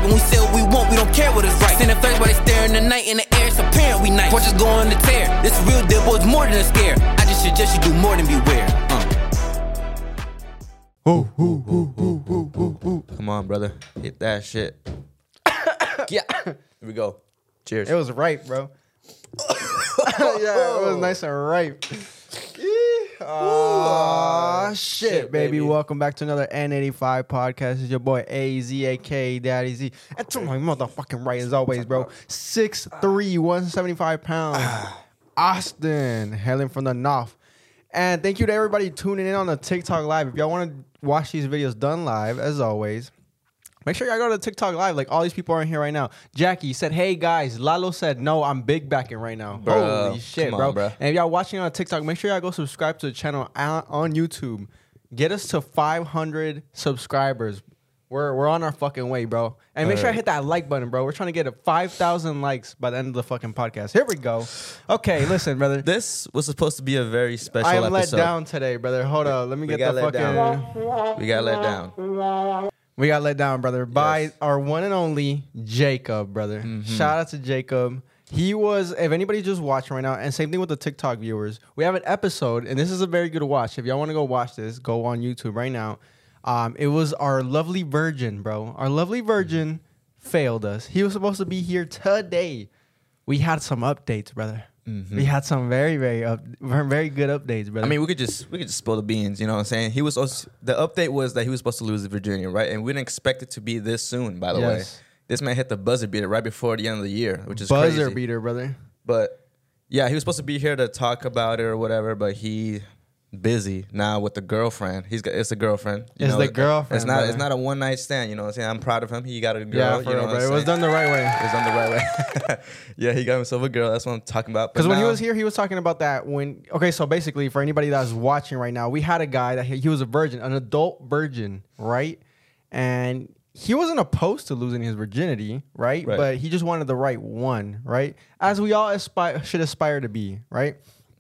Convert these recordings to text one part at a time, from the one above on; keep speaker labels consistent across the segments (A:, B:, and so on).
A: And we say what we want, we don't care what is right. Sending flags while they stare in the night, in the air, it's apparent we nice. Porches go on the tear. This real deal, boy, it's more than a scare. I just suggest you do more than beware.
B: Come on, brother. Hit that shit. Yeah. Here we go. Cheers.
C: It was ripe, bro. Yeah, it was nice and ripe. Oh, shit, baby. Welcome back to another N85 podcast. It's your boy AZ, aka Daddy Z. And to my motherfucking right, as always, bro. 6'3", 175 pounds. Austin, hailing from the north. And thank you to everybody tuning in on the TikTok Live. If y'all want to watch these videos done live, as always, make sure y'all go to TikTok Live. Like, all these people are in here right now. Jackie said, hey, guys. Lalo said, no, I'm big backing right now. Holy shit, bro. And if y'all watching on TikTok, make sure y'all go subscribe to the channel on YouTube. Get us to 500 subscribers. We're on our fucking way, bro. And make sure I hit that like button, bro. We're trying to get 5,000 likes by the end of the fucking podcast. Here we go. Okay, listen, brother.
B: This was supposed to be a very special episode.
C: I am let down today, brother. Hold up. Let me get the fucking...
B: We got let down.
C: We got let down, brother, by our one and only Jacob, brother. Mm-hmm. Shout out to Jacob. He was, if anybody's just watching right now, and same thing with the TikTok viewers, we have an episode, and this is a very good watch. If y'all want to go watch this, go on YouTube right now. It was our lovely virgin, bro. Our lovely virgin failed us. He was supposed to be here today. We had some updates, brother. Mm-hmm. We had some very good updates, brother.
B: I mean, we could just spill the beans. You know what I'm saying? The update was that he was supposed to lose to Virginia, right? And we didn't expect it to be this soon. By the way, this man hit the buzzer beater right before the end of the year, which is
C: buzzer
B: crazy.
C: Beater, brother.
B: But yeah, he was supposed to be here to talk about it or whatever, but he busy now with the girlfriend. It's a girlfriend.
C: It's the girlfriend.
B: It's not a one night stand. You know what I'm saying? I'm proud of him. He got a girl.
C: Yeah,
B: you know what I'm saying?
C: It was done the right way.
B: It was done the right way. Yeah, he got himself a girl. That's what I'm talking about.
C: Because when he was here, he was talking about that when... Okay, so basically, for anybody that's watching right now, we had a guy that he was a virgin, an adult virgin, right? And he wasn't opposed to losing his virginity, right? But he just wanted the right one, right? As we all should aspire to be, right?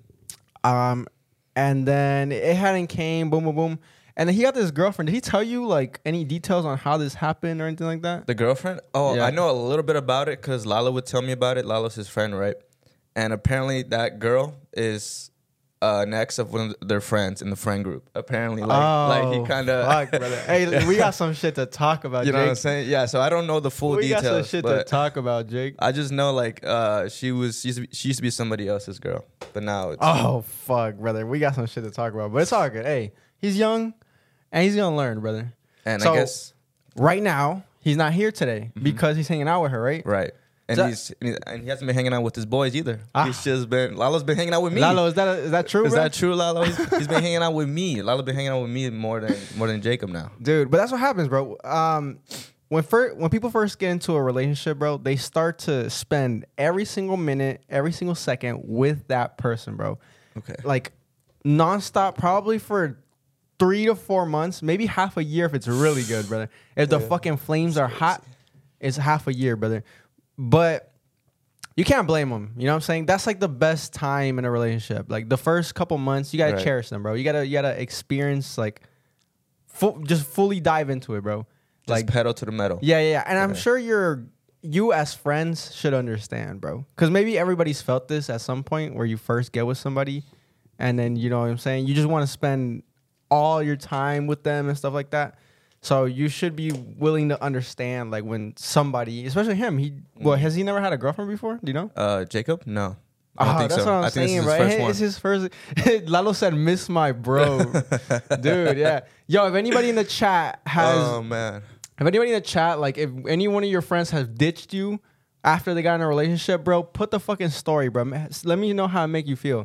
C: And then it hadn't came, boom, boom, boom. And then he got this girlfriend. Did he tell you, like, any details on how this happened or anything like that?
B: The girlfriend? Oh, yeah. I know a little bit about it because Lalo would tell me about it. Lalo's his friend, right? And apparently that girl is an ex of one of their friends in the friend group. Apparently, like he kind of...
C: Fuck, brother. Hey, we got some shit to talk about,
B: You know
C: Jake.
B: what I'm saying? Yeah, so I don't know the full details.
C: We got some shit to talk about, Jake.
B: I just know, like, she used to be somebody else's girl. But now it's...
C: Oh, fuck, brother. We got some shit to talk about. But it's all good. Hey, he's young, and he's going to learn, brother.
B: And
C: so,
B: I guess...
C: Right now, he's not here today because he's hanging out with her, right?
B: Right. And he hasn't been hanging out with his boys either. He's just been... Lalo's been hanging out with me.
C: Lalo, is that true,
B: Is
C: bro?
B: that true, Lalo? He's been hanging out with me. Lalo's been hanging out with me more than Jacob now.
C: Dude, but that's what happens, bro. When people first get into a relationship, bro, they start to spend every single minute, every single second with that person, bro.
B: Okay.
C: Like, nonstop, probably for 3 to 4 months, maybe half a year if it's really good, brother. If the fucking flames are hot, it's half a year, brother. But you can't blame them. You know what I'm saying? That's like the best time in a relationship. Like, the first couple months, you got to cherish them, bro. You gotta experience, like, just fully dive into it, bro.
B: Like, pedal to the metal.
C: Yeah. And I'm sure you as friends should understand, bro. Because maybe everybody's felt this at some point where you first get with somebody and then, you know what I'm saying, you just want to spend all your time with them and stuff like that. So you should be willing to understand, like, when somebody, especially him, has he never had a girlfriend before? Do you know?
B: Jacob? No. I don't think
C: that's
B: so.
C: what I'm saying, bro. It's his first. Lalo said, "Miss my bro," dude. Yeah, yo. If anybody in the chat has,
B: oh man.
C: If anybody in the chat, like, if any one of your friends has ditched you after they got in a relationship, bro, put the fucking story, bro. Let me know how it make you feel.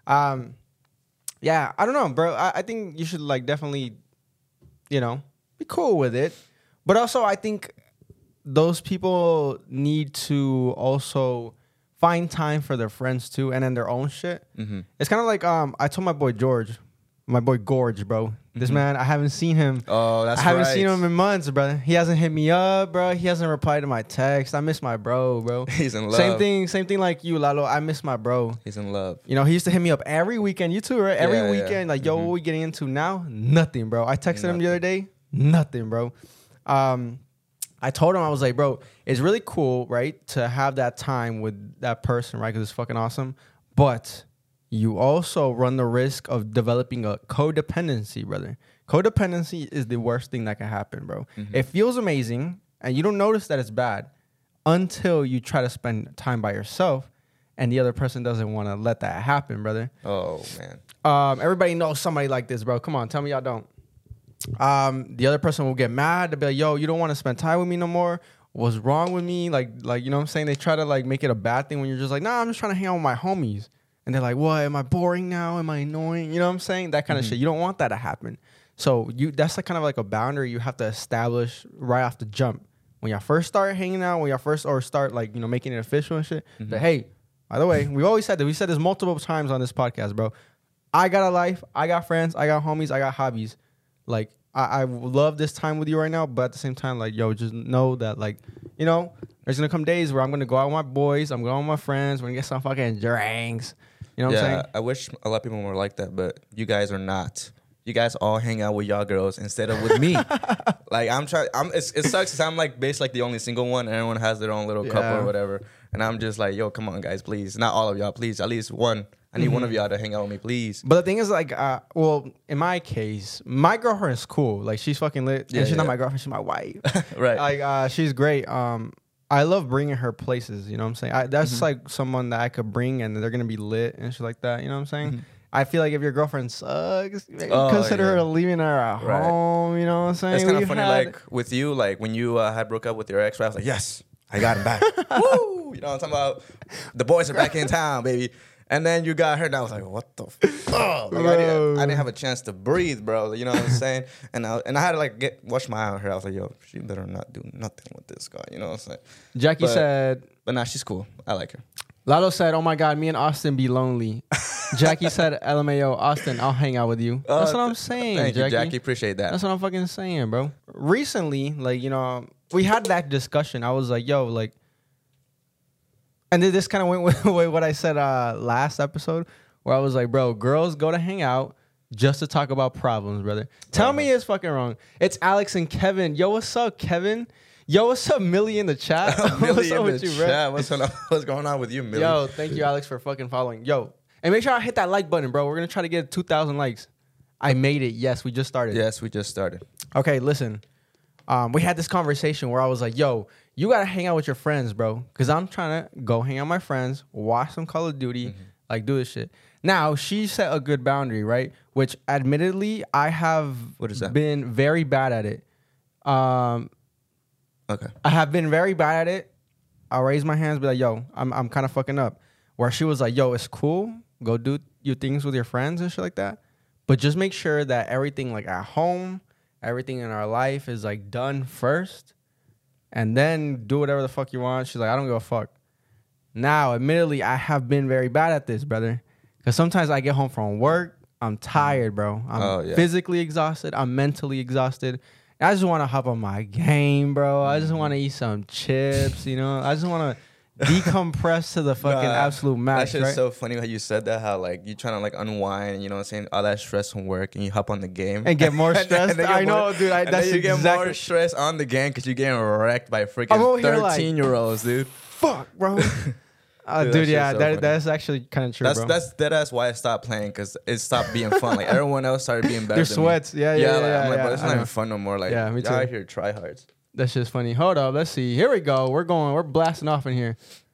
C: Yeah, I don't know, bro. I think you should, like, definitely, you know, be cool with it. But also, I think those people need to also find time for their friends too, and then their own shit. Mm-hmm. It's kind of like I told my boy Gorge, bro. This man, I haven't seen him.
B: Oh, that's right.
C: I haven't seen him in months, brother. He hasn't hit me up, bro. He hasn't replied to my text. I miss my bro.
B: He's in love.
C: Same thing like you, Lalo. I miss my bro.
B: He's in love.
C: You know, he used to hit me up every weekend. You too, right? Every weekend. Like, yo, what we getting into now? Nothing, bro. I texted him the other day. Nothing, bro. I told him, I was like, bro, it's really cool, right, to have that time with that person, right, because it's fucking awesome. But you also run the risk of developing a codependency, brother. Codependency is the worst thing that can happen, bro. Mm-hmm. It feels amazing, and you don't notice that it's bad until you try to spend time by yourself, and the other person doesn't want to let that happen, brother.
B: Oh, man.
C: Everybody knows somebody like this, bro. Come on, tell me y'all don't. The other person will get mad. They'll be like, yo, you don't want to spend time with me no more. What's wrong with me? Like, you know what I'm saying? They try to like make it a bad thing when you're just like, nah, I'm just trying to hang out with my homies. And they're like, what? Am I boring now? Am I annoying? You know what I'm saying? That kind of shit. You don't want that to happen. So that's like kind of like a boundary you have to establish right off the jump. When y'all first start hanging out, when y'all first or start like, you know, making it official and shit. But hey, by the way, we always said that. We said this multiple times on this podcast, bro. I got a life. I got friends. I got homies. I got hobbies. Like, I love this time with you right now, but at the same time, like, yo, just know that, like, you know, there's going to come days where I'm going to go out with my boys. I'm going out with my friends. We're going to get some fucking drinks. You know what I'm saying?
B: I wish a lot of people were like that, but you guys are not. You guys all hang out with y'all girls instead of with me. Like, it sucks because I'm, like, basically, like, the only single one. And everyone has their own little couple or whatever. And I'm just like, yo, come on, guys, please. Not all of y'all, please. At least one. I need one of y'all to hang out with me, please.
C: But the thing is, like, well, in my case, my girlfriend is cool. Like, she's fucking lit. Yeah, and she's not my girlfriend. She's my wife.
B: Right.
C: Like, she's great. I love bringing her places. You know what I'm saying? That's like someone that I could bring and they're going to be lit and shit like that. You know what I'm saying? I feel like if your girlfriend sucks, consider her leaving her at home. You know what I'm saying?
B: It's kind of funny, like, with you, like, when you had broke up with your ex, I was like, yes, I got him back. Woo! You know what I'm talking about? The boys are back in town, baby. And then you got her, and I was like, what the fuck? Like, I didn't have a chance to breathe, bro. You know what I'm saying? And I had to, like, wash my eye on her. I was like, yo, she better not do nothing with this guy. You know what I'm saying?
C: Jackie said...
B: But nah, she's cool. I like her.
C: Lalo said, oh, my God, me and Austin be lonely. Jackie said, LMAO, Austin, I'll hang out with you. That's what I'm saying,
B: Thank you, Jackie. Appreciate that.
C: That's what I'm fucking saying, bro. Recently, like, you know, we had that discussion. I was like, yo, like... And then this kind of went with what I said last episode, where I was like, bro, girls go to hang out just to talk about problems, brother. Tell me it's fucking wrong. It's Alex and Kevin. Yo, what's up, Kevin? Yo, what's up, Millie in the chat?
B: What's up with you, bro? What's going on with you, Millie?
C: Yo, thank you, Alex, for fucking following. Yo, and make sure I hit that like button, bro. We're going to try to get 2,000 likes. I made it. Yes, we just started.
B: Yes, we just started.
C: Okay, listen. We had this conversation where I was like, yo, you got to hang out with your friends, bro. Because I'm trying to go hang out with my friends, watch some Call of Duty, like do this shit. Now, she set a good boundary, right? Which admittedly, I have been very bad at it.
B: Okay.
C: I have been very bad at it. I'll raise my hands, be like, yo, I'm kind of fucking up. Where she was like, yo, it's cool. Go do your things with your friends and shit like that. But just make sure that everything like at home, everything in our life is like done first. And then do whatever the fuck you want. She's like, I don't give a fuck. Now, admittedly, I have been very bad at this, brother. Because sometimes I get home from work. I'm tired, bro. I'm physically exhausted. I'm mentally exhausted. I just want to hop on my game, bro. I just want to eat some chips, you know. I just want to decompress to the fucking absolute max,
B: That shit's
C: right?
B: so funny how you said that, how like you trying to like unwind, you know what I'm saying, all that stress from work, and you hop on the game.
C: And get more stressed. I know, dude.
B: That's you get more stress on the game because you're getting wrecked by freaking 13-year-olds, dude.
C: Fuck, bro. Dude, yeah, that's actually kind of true, bro.
B: That's why I stopped playing, because it stopped being fun. Like everyone else started being better.
C: Their sweats,
B: I'm like, but it's not even fun no more. Like,
C: yeah, me too.
B: Y'all out here tryhards.
C: That's just funny. Hold up, let's see. Here we go. We're blasting off in here.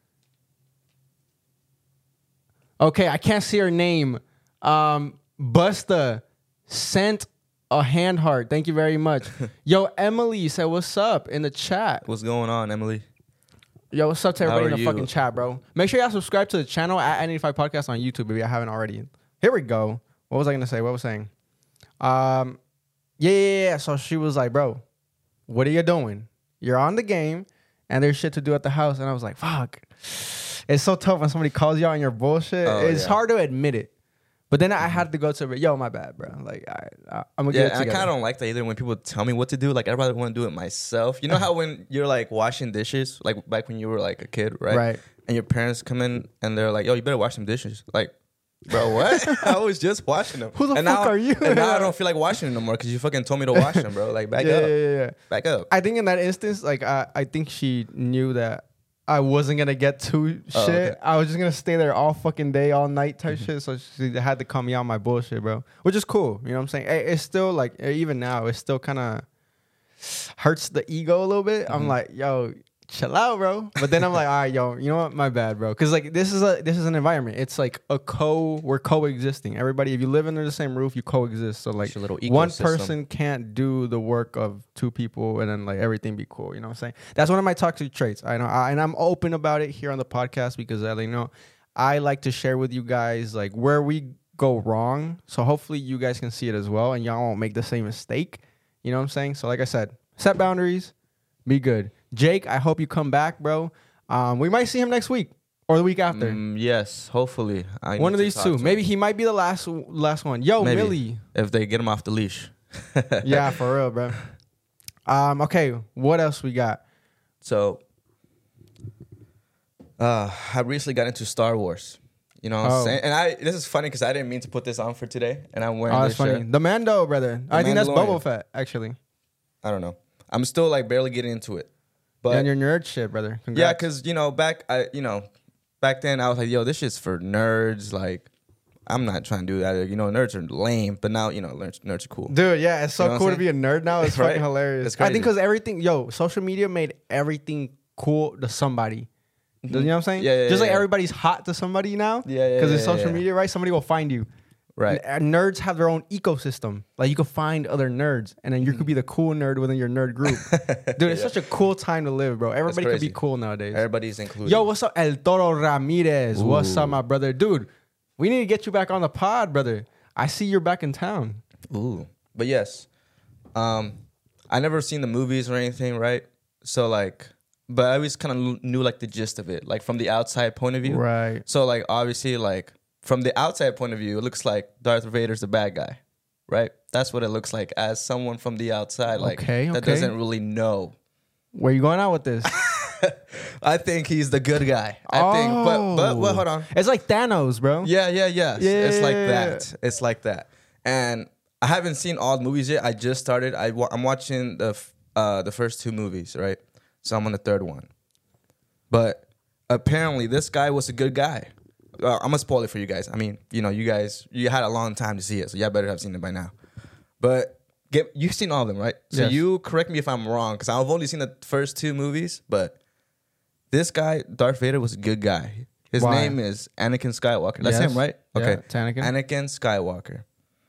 C: Okay, I can't see her name. Busta sent a hand heart. Thank you very much. Yo, Emily said, "What's up?" in the chat.
B: What's going on, Emily?
C: Yo, what's up to everybody in the fucking chat, bro? Make sure y'all subscribe to the channel at N85 Podcast on YouTube if you haven't already. Here we go. What was I gonna say? What was I saying? Yeah. So she was like, bro, what are you doing? You're on the game, and there's shit to do at the house. And I was like, fuck. It's so tough when somebody calls you out on your bullshit. It's hard to admit it. But then I had to go to, yo, my bad, bro. Like, all right, I'm going to get it together.
B: I kind of don't like that either when people tell me what to do. Like, I rather want to do it myself. You know how when you're, like, washing dishes, like, back when you were, like, a kid, right?
C: Right.
B: And your parents come in and they're like, yo, you better wash some dishes. Like, Bro, what? I was just watching them.
C: Who the fuck are you?
B: And now I don't feel like watching them no more because you fucking told me to watch them, bro. Like, back up.
C: Yeah.
B: Back up.
C: I think in that instance, like, I think she knew that I wasn't gonna get to shit.
B: Okay.
C: I was just gonna stay there all fucking day, all night type shit. So she had to call me out my bullshit, bro. Which is cool. You know what I'm saying? It's still like, even now, it still kind of hurts the ego a little bit. I'm like, yo, chill out, bro. But then I'm like, all right, yo, you know what? My bad, bro. Because like this is an environment. It's like we're coexisting. Everybody, if you live under the same roof, you coexist. So like
B: It's your little
C: one
B: ecosystem.
C: person can't do the work of two people and then like everything be cool. You know what I'm saying? That's one of my toxic traits. I know, and I'm open about it here on the podcast because I like to share with you guys like where we go wrong. So hopefully you guys can see it as well and y'all won't make the same mistake. You know what I'm saying? So like I said, set boundaries, be good. Jake, I hope you come back, bro. We might see him next week or the week after.
B: Yes, hopefully.
C: One of these two. Maybe he might be the last one. Yo,
B: Maybe.
C: Millie.
B: If they get him off the leash.
C: Yeah, for real, bro. Okay, what else we got?
B: So, I recently got into Star Wars. You know what I'm saying? And this is funny because I didn't mean to put this on for today. And I'm wearing
C: Oh,
B: this
C: that's funny.
B: shirt.
C: The Mando, brother. I think that's
B: Mandalorian.
C: Boba Fett, actually.
B: I don't know. I'm still like barely getting into it. But
C: And your nerd shit, brother. Congrats.
B: yeah, because, back then I was like, yo, this shit's for nerds. Like, I'm not trying to do that. You know, nerds are lame. But now, nerds are cool.
C: Dude, yeah, it's so
B: You know what
C: cool
B: I'm
C: to be a nerd now. It's
B: Right?
C: fucking hilarious.
B: It's
C: I think
B: crazy.
C: because social media made everything cool to somebody. You know what I'm saying?
B: Yeah,
C: Just like
B: yeah.
C: everybody's hot to somebody now.
B: Yeah,
C: Because it's
B: yeah,
C: social
B: yeah.
C: media, right? Somebody will find you.
B: Right.
C: And nerds have their own ecosystem. Like you can find other nerds, and then you could be the cool nerd within your nerd group. Dude, it's such a cool time to live, bro. Everybody could be
B: crazy.
C: cool nowadays.
B: Everybody's included.
C: Yo, what's up, El Toro Ramirez? What's up, my brother? Dude, we need to get you back on the pod, brother. I see you're back in town.
B: Ooh. But yes. I never seen the movies or anything, right? So like, but I always kind of knew like the gist of it, like from the outside point of view.
C: Right.
B: So like, obviously, like from the outside point of view, it looks like Darth Vader's the bad guy, right? That's what it looks like as someone from the outside, like that doesn't really know.
C: Where you going out with this?
B: I think he's the good guy. I think, but hold on.
C: It's like Thanos, bro.
B: Yeah. It's like
C: Yeah.
B: that. It's like that. And I haven't seen all the movies yet. I just started. I'm watching the first two movies, right? So I'm on the third one. But apparently, this guy was a good guy. I'm gonna spoil it for you guys. I mean, you had a long time to see it, so y'all better have seen it by now. But you've seen all of them, right? So
C: Yes.
B: you correct me if I'm wrong, because I've only seen the first two movies. But this guy, Darth Vader, was a good guy. His
C: Why?
B: name is Anakin Skywalker. That's
C: Yes.
B: him, right?
C: Yeah,
B: Okay,
C: it's Anakin.
B: Anakin Skywalker.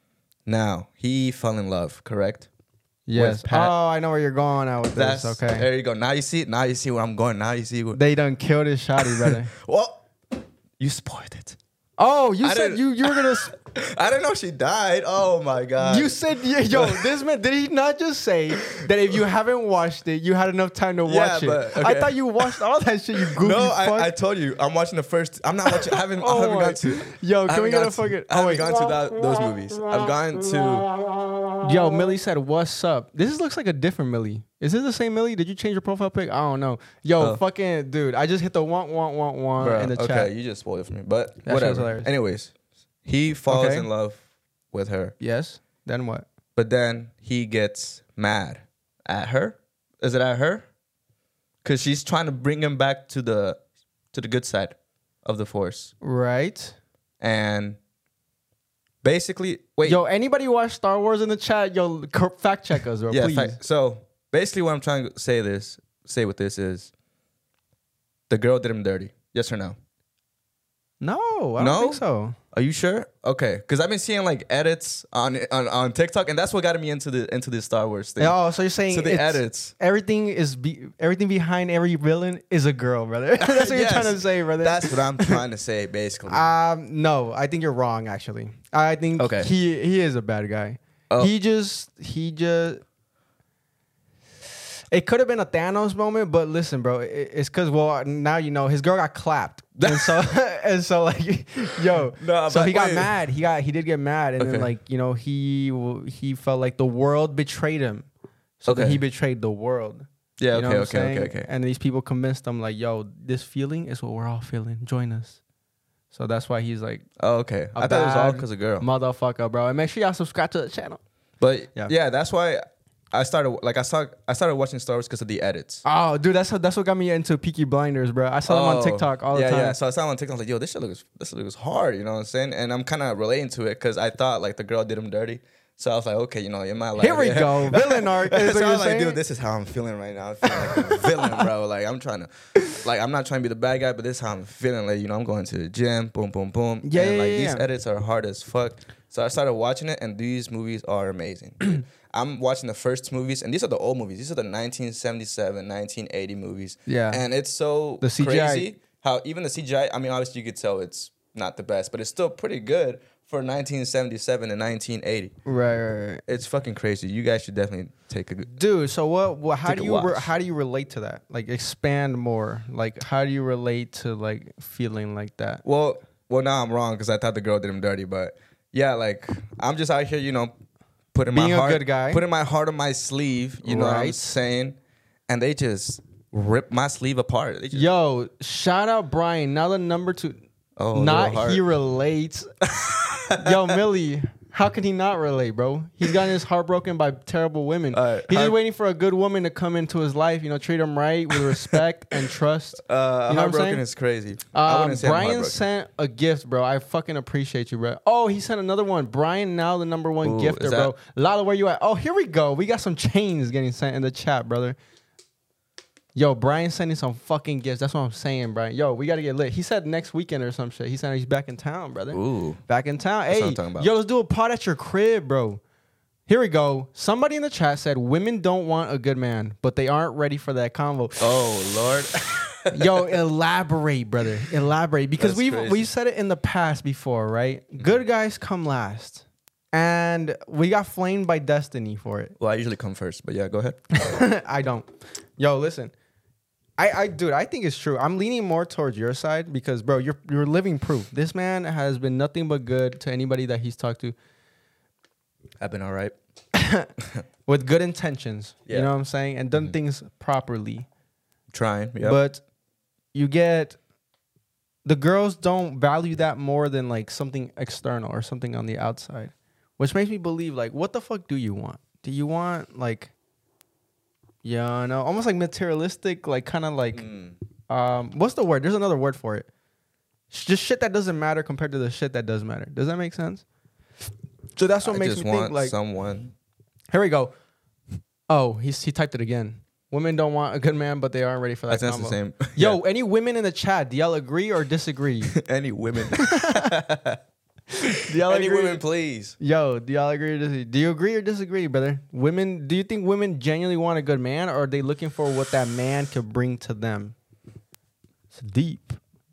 B: Now he fell in love, correct?
C: Yes.
B: With Pat.
C: Oh, I know where you're going out with this. Okay.
B: There you go. Now you see. Now you see where I'm going. Now you see.
C: They done killed his shotty, brother.
B: Well, you spoiled it.
C: Oh, you
B: I
C: said
B: didn't-
C: you were gonna.
B: I didn't know she died. Oh my god.
C: You said, yo, this man, did he not just say that if you haven't watched it, you had enough time to watch it?
B: but,
C: I
B: okay.
C: thought you watched all that shit, you goofy
B: No,
C: fuck.
B: I told you. I'm watching the first. I'm not watching. I haven't
C: Oh
B: gone
C: my-
B: to.
C: Yo,
B: I
C: can we
B: haven't
C: get
B: gone
C: a fucking...
B: I haven't gone to those movies. I've gone to.
C: Yo, Millie said, what's up? This looks like a different Millie. Is this the same Millie? Did you change your profile pic? I don't know. Yo, fucking dude, I just hit the want
B: Bruh,
C: in the
B: okay,
C: chat.
B: you just spoiled it for me. But
C: That shit was
B: whatever.
C: hilarious.
B: Anyways, he falls
C: Okay.
B: in love with her,
C: Yes? Then what?
B: but then he gets mad at her. Is it at her? Because she's trying to bring him back to the good side of the Force,
C: Right.
B: and basically, wait.
C: Yo, anybody watch Star Wars in the chat? Yo, fact check us, bro,
B: Yeah,
C: please.
B: so basically what I'm trying to say with this is the girl did him dirty. Yes or no?
C: No, I don't
B: No?
C: think so.
B: Are you sure? Okay, because I've been seeing like edits on TikTok, and that's what got me into the Star Wars thing.
C: Oh, so you're saying
B: So the
C: it's-
B: edits.
C: everything behind every villain is a girl, brother. That's what you're
B: Yes,
C: trying to say, brother.
B: That's what I'm trying to say, basically.
C: No, I think you're wrong. Actually, I think
B: Okay.
C: he is a bad guy.
B: Oh.
C: He just. It could have been a Thanos moment, but listen, bro, it's because now you know his girl got clapped, and so like, yo,
B: No,
C: so
B: but
C: he got
B: wait.
C: mad. He did get mad, and then
B: Okay.
C: like you know he felt like the world betrayed him, so then
B: Okay.
C: he betrayed the world.
B: yeah,
C: You know
B: okay,
C: what I'm
B: okay,
C: saying?
B: okay.
C: And these people convinced him like, yo, this feeling is what we're all feeling. Join us. So that's why he's like,
B: Oh, okay.
C: a
B: I thought it was all
C: bad
B: because of girl.
C: motherfucker, bro. And make sure y'all subscribe to the channel.
B: But
C: Yeah.
B: yeah, that's why I started watching Star Wars because of the edits.
C: Oh, dude, that's what got me into Peaky Blinders, bro. I saw them on TikTok all the time.
B: Yeah, so I saw him on TikTok. I was like, yo, this shit looks hard. You know what I'm saying? And I'm kind of relating to it because I thought like the girl did him dirty. So I was like, okay, in my life.
C: Here we go. Villain arc. Is
B: So
C: what
B: I
C: you're
B: was like,
C: saying?
B: dude, this is how I'm feeling right now. I feel like a villain, bro. Like I'm not trying to be the bad guy, but this is how I'm feeling. Like, I'm going to the gym, boom, boom, boom.
C: Yeah,
B: and like
C: yeah,
B: these
C: yeah.
B: edits are hard as fuck. So I started watching it, and these movies are amazing. I'm watching the first movies, and these are the old movies. These are the 1977, 1980 movies.
C: Yeah.
B: And it's so
C: The CGI.
B: crazy how even the CGI, I mean, obviously you could tell it's not the best, but it's still pretty good for 1977 and 1980.
C: Right.
B: It's fucking crazy. You guys should definitely take a good.
C: Dude, so what how
B: Take
C: do
B: a
C: you
B: watch.
C: how do you relate to that? Like expand more. Like how do you relate to like feeling like that?
B: Well, now I'm wrong because I thought the girl did him dirty, but yeah, like I'm just out here, putting
C: Being
B: my
C: a
B: heart,
C: good guy.
B: putting my heart on my sleeve. You know what I'm
C: Right.
B: saying? And they just rip my sleeve apart. They just,
C: Yo, shout out Brian. Now the number 2.
B: oh,
C: Not
B: little heart.
C: he relates. Yo, Millie, how can he not relate, bro? He's gotten his heart broken by terrible women. He's just waiting for a good woman to come into his life, treat him right with respect and trust. You know what I'm
B: heartbroken
C: saying?
B: is crazy. I wouldn't say I'm
C: Brian
B: heartbroken.
C: sent a gift, bro. I fucking appreciate you, bro. Oh, he sent another one. Brian, now the number 1
B: Ooh,
C: gifter,
B: is
C: bro. Lala, where you at? Oh, here we go. We got some chains getting sent in the chat, brother. Yo, Brian sending some fucking gifts. That's what I'm saying, Brian. Yo, we got to get lit. He said next weekend or some shit. He said he's back in town, brother.
B: Ooh.
C: Back in town.
B: That's what
C: Hey,
B: I'm talking about.
C: yo, let's do a pod at your crib, bro. Here we go. Somebody in the chat said women don't want a good man, but they aren't ready for that convo.
B: Oh Lord.
C: Yo, elaborate, brother. Elaborate. Because
B: That's
C: we've
B: crazy.
C: said it in the past before, right? Good guys come last. And we got flamed by destiny for it.
B: Well, I usually come first, but yeah, go ahead.
C: I don't. Yo, listen. Dude, I think it's true. I'm leaning more towards your side because, bro, you're living proof. This man has been nothing but good to anybody that he's talked to
B: I've been all right.
C: with good intentions.
B: Yeah.
C: You know what I'm saying? And done things properly.
B: Trying. Yeah.
C: But you get the girls don't value that more than like something external or something on the outside, which makes me believe like, what the fuck do you want? Do you want like, yeah, no, almost like materialistic, like kind of like, what's the word? There's another word for it. Just shit that doesn't matter compared to the shit that does matter. Does that make sense? So that's what
B: I
C: makes
B: just
C: me
B: want
C: think like,
B: someone.
C: here we go. Oh, he typed it again. Women don't want a good man, but they aren't ready for that.
B: That's the
C: combo.
B: same.
C: Yo, any women in the chat, do y'all agree or disagree?
B: Any women.
C: Do y'all
B: Any
C: agree?
B: women, please.
C: Yo, do y'all agree or disagree? Do you agree or disagree, brother? Women, do you think women genuinely want a good man, or are they looking for what that man could bring to them? It's deep.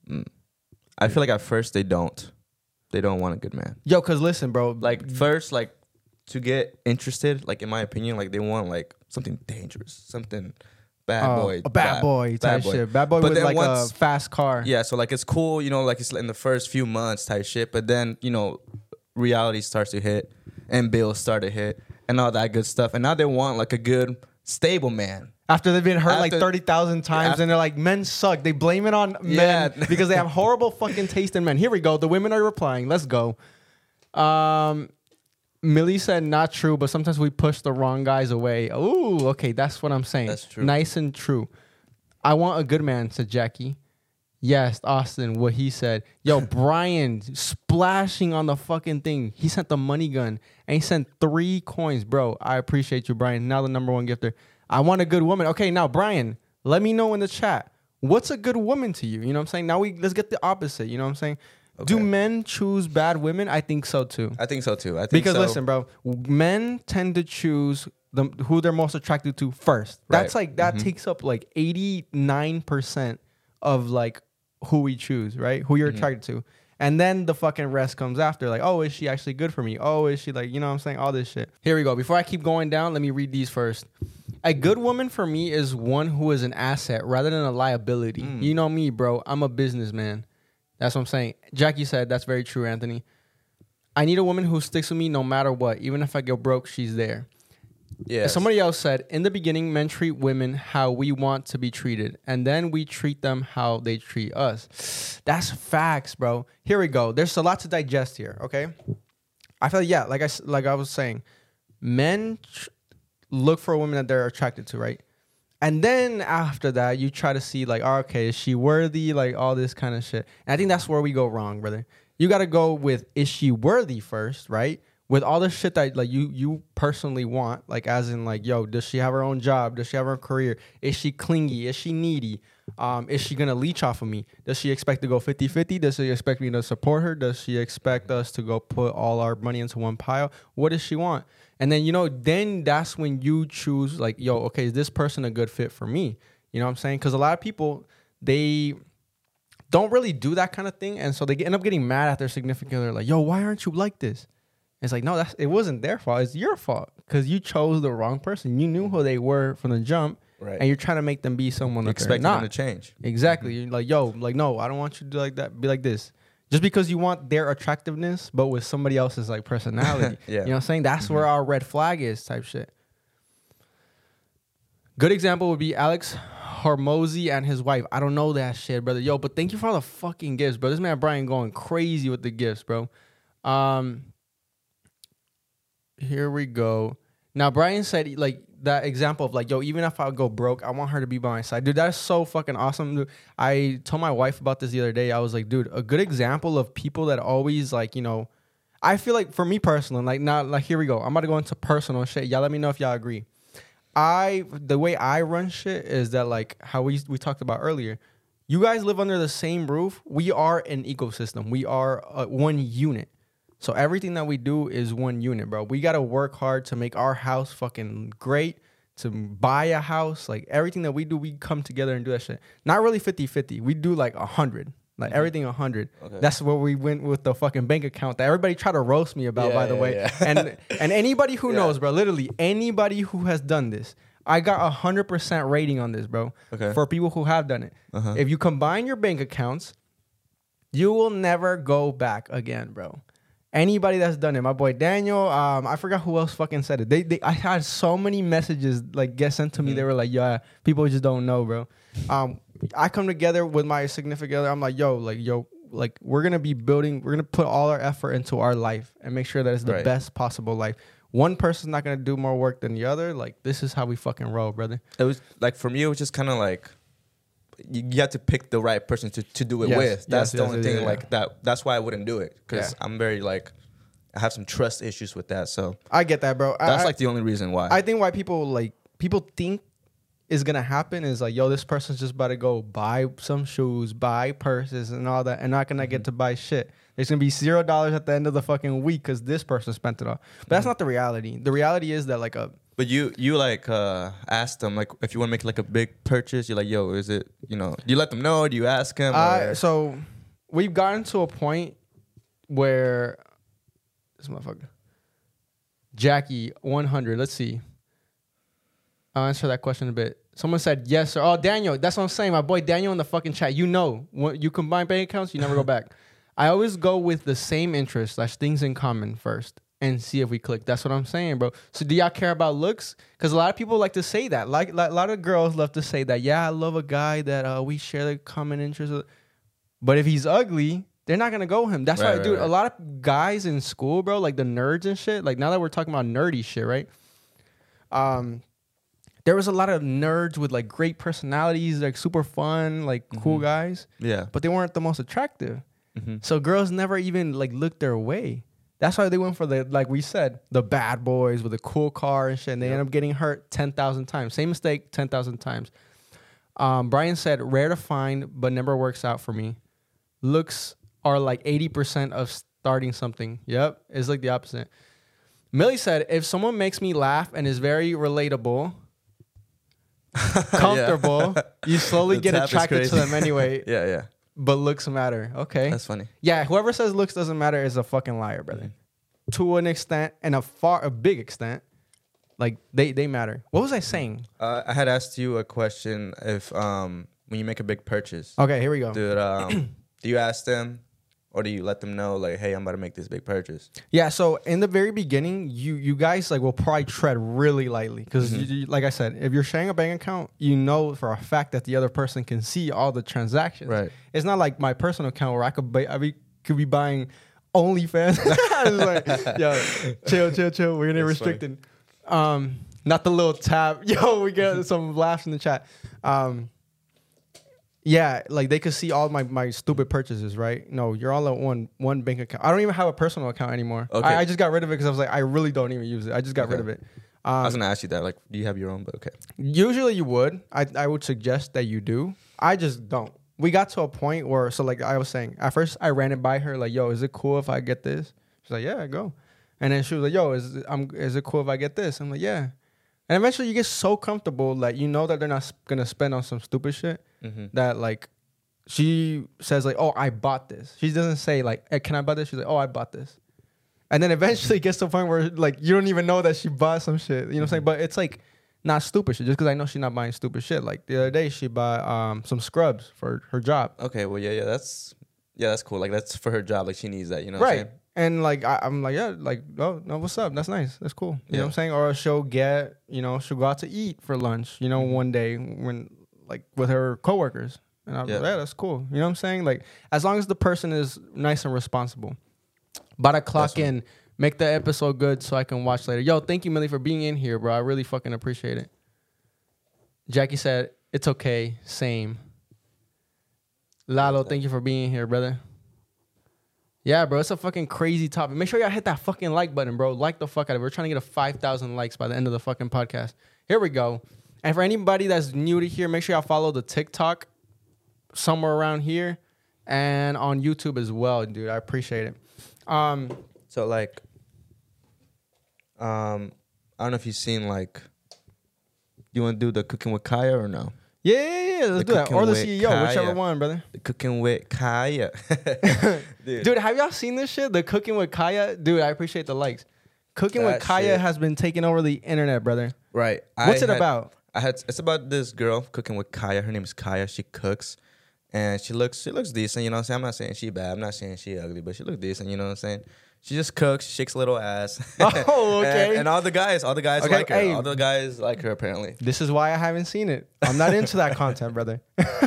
B: I feel like at first they don't want a good man.
C: Yo, cause listen, bro.
B: Like first, like to get interested, like in my opinion, like they want like something dangerous, something bad boy,
C: a bad boy type shit. Bad boy
B: But
C: with
B: then
C: like
B: once-
C: a fast car.
B: Yeah, so like it's cool, like it's in the first few months type shit, but then reality starts to hit, and bills start to hit, and all that good stuff, and now they want like a good stable man.
C: After they've been hurt like
B: After-
C: 30,000 times, and they're like, men suck. They blame it on men
B: Yeah.
C: because they have horrible fucking taste in men. Here we go. The women are replying. Let's go. Millie said, not true, but sometimes we push the wrong guys away. Ooh, okay. That's what I'm saying.
B: That's true.
C: Nice and true. I want a good man, said Jackie. Yes, Austin, what he said. Yo, Brian splashing on the fucking thing. He sent the money gun, and he sent 3 coins. Bro, I appreciate you, Brian. Now the number 1 gifter. I want a good woman. Okay, now, Brian, let me know in the chat. What's a good woman to you? You know what I'm saying? Now let's get the opposite. You know what I'm saying?
B: Okay.
C: Do men choose bad women? I think so, too.
B: I think so too. I think
C: Because
B: so.
C: listen, bro, men tend to choose who they're most attracted to first.
B: Right.
C: That's like that takes up like 89% of like who we choose, right? Who you're attracted to. And then the fucking rest comes after. Like, oh, is she actually good for me? Oh, is she like, you know what I'm saying? All this shit. Here we go. Before I keep going down, let me read these first. A good woman for me is one who is an asset rather than a liability. You know me, bro. I'm a businessman. That's what I'm saying. Jackie said, that's very true, Anthony. I need a woman who sticks with me no matter what. Even if I go broke, she's there.
B: Yes.
C: Somebody else said, in the beginning, men treat women how we want to be treated, and then we treat them how they treat us. That's facts, bro. Here we go. There's a lot to digest here, okay? I feel like I was saying, men look for a woman that they're attracted to, right? And then after that, you try to see like, oh, okay, is she worthy? Like all this kind of shit. And I think that's where we go wrong, brother. You got to go with, is she worthy first, right? With all the shit that like you personally want, like as in like, yo, does she have her own job? Does she have her career? Is she clingy? Is she needy? Is she going to leech off of me? Does she expect to go 50-50? Does she expect me to support her? Does she expect us to go put all our money into one pile? What does she want? And then, then that's when you choose like, yo, okay, is this person a good fit for me? You know what I'm saying? Because a lot of people, they don't really do that kind of thing. And so they end up getting mad at their significant other. Like, yo, why aren't you like this? It's like, no, it wasn't their fault. It's your fault because you chose the wrong person. You knew who they were from the jump. Right. And you're trying to make them be someone that they're not.
B: Expecting them to change.
C: Exactly. You're like, yo, like, no, I don't want you to do like that. Be like this. Just because you want their attractiveness, but with somebody else's like personality. Yeah. You know what I'm saying? That's where our red flag is type shit. Good example would be Alex Hormozy and his wife. I don't know that shit, brother. Yo, but thank you for all the fucking gifts, bro. This man Brian going crazy with the gifts, bro. Here we go. Now, Brian said, like, that example of, like, yo, even if I go broke, I want her to be by my side. Dude, that's so fucking awesome, dude. I told my wife about this the other day. I was like, dude, a good example of people that always, like, I feel like, for me personally, like, now, like, here we go. I'm about to go into personal shit. Y'all let me know if y'all agree. The way I run shit is that, like, how we talked about earlier. You guys live under the same roof. We are an ecosystem. We are one unit. So everything that we do is one unit, bro. We got to work hard to make our house fucking great, to buy a house. Like everything that we do, we come together and do that shit. Not really 50-50. We do like 100. Like everything 100. Okay. That's where we went with the fucking bank account that everybody tried to roast me about, by the way. Yeah. And anybody who knows, bro, literally anybody who has done this, I got 100% rating on this, bro. Okay. For people who have done it. Uh-huh. If you combine your bank accounts, you will never go back again, bro. Anybody that's done it, my boy Daniel, I forgot who else fucking said it. I had so many messages like get sent to me. They were like, yeah, people just don't know, bro. I come together with my significant other. I'm like, yo, we're gonna be building. We're gonna put all our effort into our life and make sure that it's the best possible life. One person's not gonna do more work than the other. Like this is how we fucking roll, brother. It
B: was like for me, it was just kind of like. You have to pick the right person to do it with. That's the only thing. Like that. That's why I wouldn't do it because I'm very like I have some trust issues with that. So
C: I get that, bro.
B: That's like the only reason why.
C: I think why people think is gonna happen is like, yo, this person's just about to go buy some shoes, buy purses, and all that, and not gonna get to buy shit. There's gonna be $0 at the end of the fucking week because this person spent it all. But that's not the reality. The reality is that like a.
B: But you like ask them like if you want to make like a big purchase, you're like, yo, is it do you let them know? Do you ask them?
C: So we've gotten to a point where this motherfucker Jackie 100. Let's see. I'll answer that question a bit. Someone said yes, sir. Oh, Daniel, that's what I'm saying. My boy Daniel in the fucking chat. When you combine bank accounts, you never go back. I always go with the same interests / things in common first. And see if we click. That's what I'm saying, bro. So do y'all care about looks? Because a lot of people like to say that. Like a lot of girls love to say that. Yeah, I love a guy that we share the common interests with. But if he's ugly, they're not going to go with him. That's why, dude, a lot of guys in school, bro, like the nerds and shit. Like now that we're talking about nerdy shit, right? There was a lot of nerds with like great personalities, like super fun, like cool guys. Yeah. But they weren't the most attractive. Mm-hmm. So girls never even like looked their way. That's why they went for like we said, the bad boys with a cool car and shit. And they end up getting hurt 10,000 times. Same mistake 10,000 times. Brian said, rare to find, but never works out for me. Looks are like 80% of starting something. Yep, it's like the opposite. Millie said, if someone makes me laugh and is very relatable, comfortable, you slowly get attracted to them anyway. Yeah. But looks matter. Okay.
B: That's funny.
C: Yeah, whoever says looks doesn't matter is a fucking liar, brother. Mm-hmm. To an extent, and a big extent, like they matter. What was I saying?
B: I had asked you a question if when you make a big purchase.
C: Okay, here we go.
B: Dude, do you ask them or do you let them know like, hey, I'm about to make this big purchase?
C: Yeah, so in the very beginning, you guys like will probably tread really lightly because, like I said, if you're sharing a bank account, you know for a fact that the other person can see all the transactions.
B: Right.
C: It's not like my personal account where I could be buying OnlyFans. It's like, yo, chill. We're gonna restrict it. Not the little tab. Yo, we get some laughs in the chat. Yeah, like they could see all my stupid purchases, right? No, you're all at one bank account. I don't even have a personal account anymore. Okay. I just got rid of it because I was like, I really don't even use it. I just got rid of it.
B: I was gonna ask you that. Like, do you have your own? But okay.
C: Usually you would. I would suggest that you do. I just don't. We got to a point where, so like I was saying, at first I ran it by her, like, yo, is it cool if I get this? She's like, yeah, go. And then she was like, yo, is it cool if I get this? I'm like, yeah. And eventually you get so comfortable that you know that they're not gonna spend on some stupid shit that like she says like, oh, I bought this. She doesn't say like, hey, can I buy this? She's like, oh, I bought this. And then eventually it gets to the point where like you don't even know that she bought some shit. You know what I'm saying? But it's like not stupid shit just because I know she's not buying stupid shit. Like the other day she bought some scrubs for her job.
B: Okay, well that's cool. Like that's for her job. Like she needs that, you know what I'm saying?
C: And like I'm like, yeah, like, oh no, what's up? That's nice. That's cool. You know what I'm saying? Or she'll go out to eat for lunch, one day when like with her coworkers. And I'm like, yeah, that's cool. You know what I'm saying? Like as long as the person is nice and responsible. About to clock in, make the episode good so I can watch later. Yo, thank you, Millie, for being in here, bro. I really fucking appreciate it. Jackie said, it's okay. Same. Lalo, thank you for being here, brother. Yeah, bro, it's a fucking crazy topic. Make sure y'all hit that fucking like button, bro. Like the fuck out of it. We're trying to get a 5,000 likes by the end of the fucking podcast. Here we go. And for anybody that's new to here, make sure y'all follow the TikTok somewhere around here and on YouTube as well, dude. I appreciate it.
B: So like, I don't know if you've seen like, you want to do the Cooking with Kaya or no?
C: Yeah. Let's do that. Or the CEO, Kaya. Whichever one, brother.
B: The Cooking with Kaya.
C: Dude, have y'all seen this shit? The Cooking with Kaya? Dude, I appreciate the likes. Cooking with Kaya has been taking over the internet, brother.
B: Right.
C: What's it about?
B: It's about this girl cooking with Kaya. Her name is Kaya. She cooks. And she looks decent, you know what I'm saying? I'm not saying she bad. I'm not saying she ugly, but she looks decent, you know what I'm saying? She just cooks, shakes a little ass.
C: Oh, okay.
B: and all the guys okay, like her. Hey, all the guys like her, apparently.
C: This is why I haven't seen it. I'm not into that content, brother.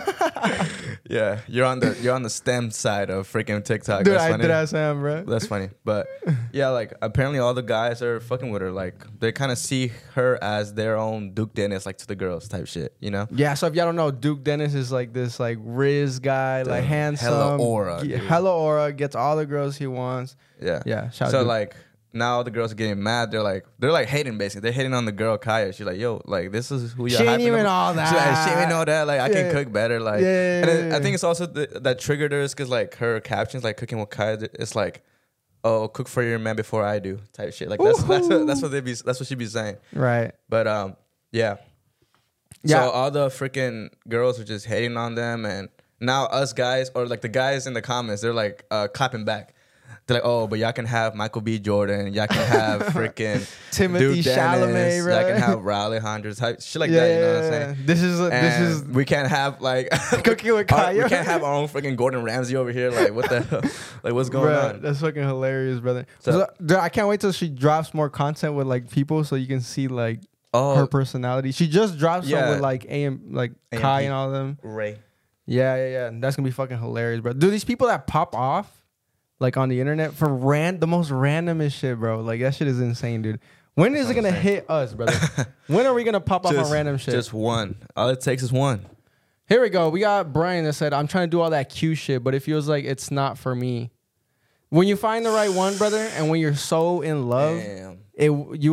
B: Yeah, you're on the STEM side of freaking TikTok.
C: Dude, I am, bro.
B: That's funny. But yeah, like apparently all the guys are fucking with her. Like they kind of see her as their own Duke Dennis, like to the girls type shit, you know?
C: Yeah, so if y'all don't know, Duke Dennis is like this like Riz guy, like handsome.
B: Hella aura.
C: Hella aura, gets all the girls he wants.
B: Yeah.
C: Shout
B: so
C: out
B: like now the girls are getting mad. They're like hating basically. They're hating on the girl Kaya. She's like, yo, like this is who you're.
C: She ain't even all that.
B: She's like, she ain't know that. Like I can cook better. Like
C: and
B: I think it's also that triggered her because like her captions like Cooking with Kaya. It's like, oh, cook for your man before I do type shit. Like that's what she be saying.
C: Right.
B: But yeah. So all the freaking girls are just hating on them, and now us guys or like the guys in the comments, they're like clapping back. They're like, oh, but y'all can have Michael B. Jordan. Y'all can have freaking
C: Timothy
B: Duke
C: Chalamet,
B: Dennis.
C: right?
B: Y'all can have Riley Hundreds, shit like that. You know what I'm saying?
C: This is
B: we can't have like
C: Cooking with Kaya.
B: We can't have our own freaking Gordon Ramsay over here. Like what the hell? Like what's going on?
C: That's fucking hilarious, brother. So, I can't wait till she drops more content with like people, so you can see like her personality. She just dropped some with like Kai and all of them.
B: Ray.
C: Yeah. That's gonna be fucking hilarious, bro. Dude, these people that pop off like on the internet for the most randomest shit, bro. Like that shit is insane, dude. When is it gonna hit us, brother? When are we gonna pop off on random shit?
B: Just one. All it takes is one.
C: Here we go. We got Brian that said, I'm trying to do all that Q shit, but it feels like it's not for me. When you find the right one, brother, and when you're so in love, it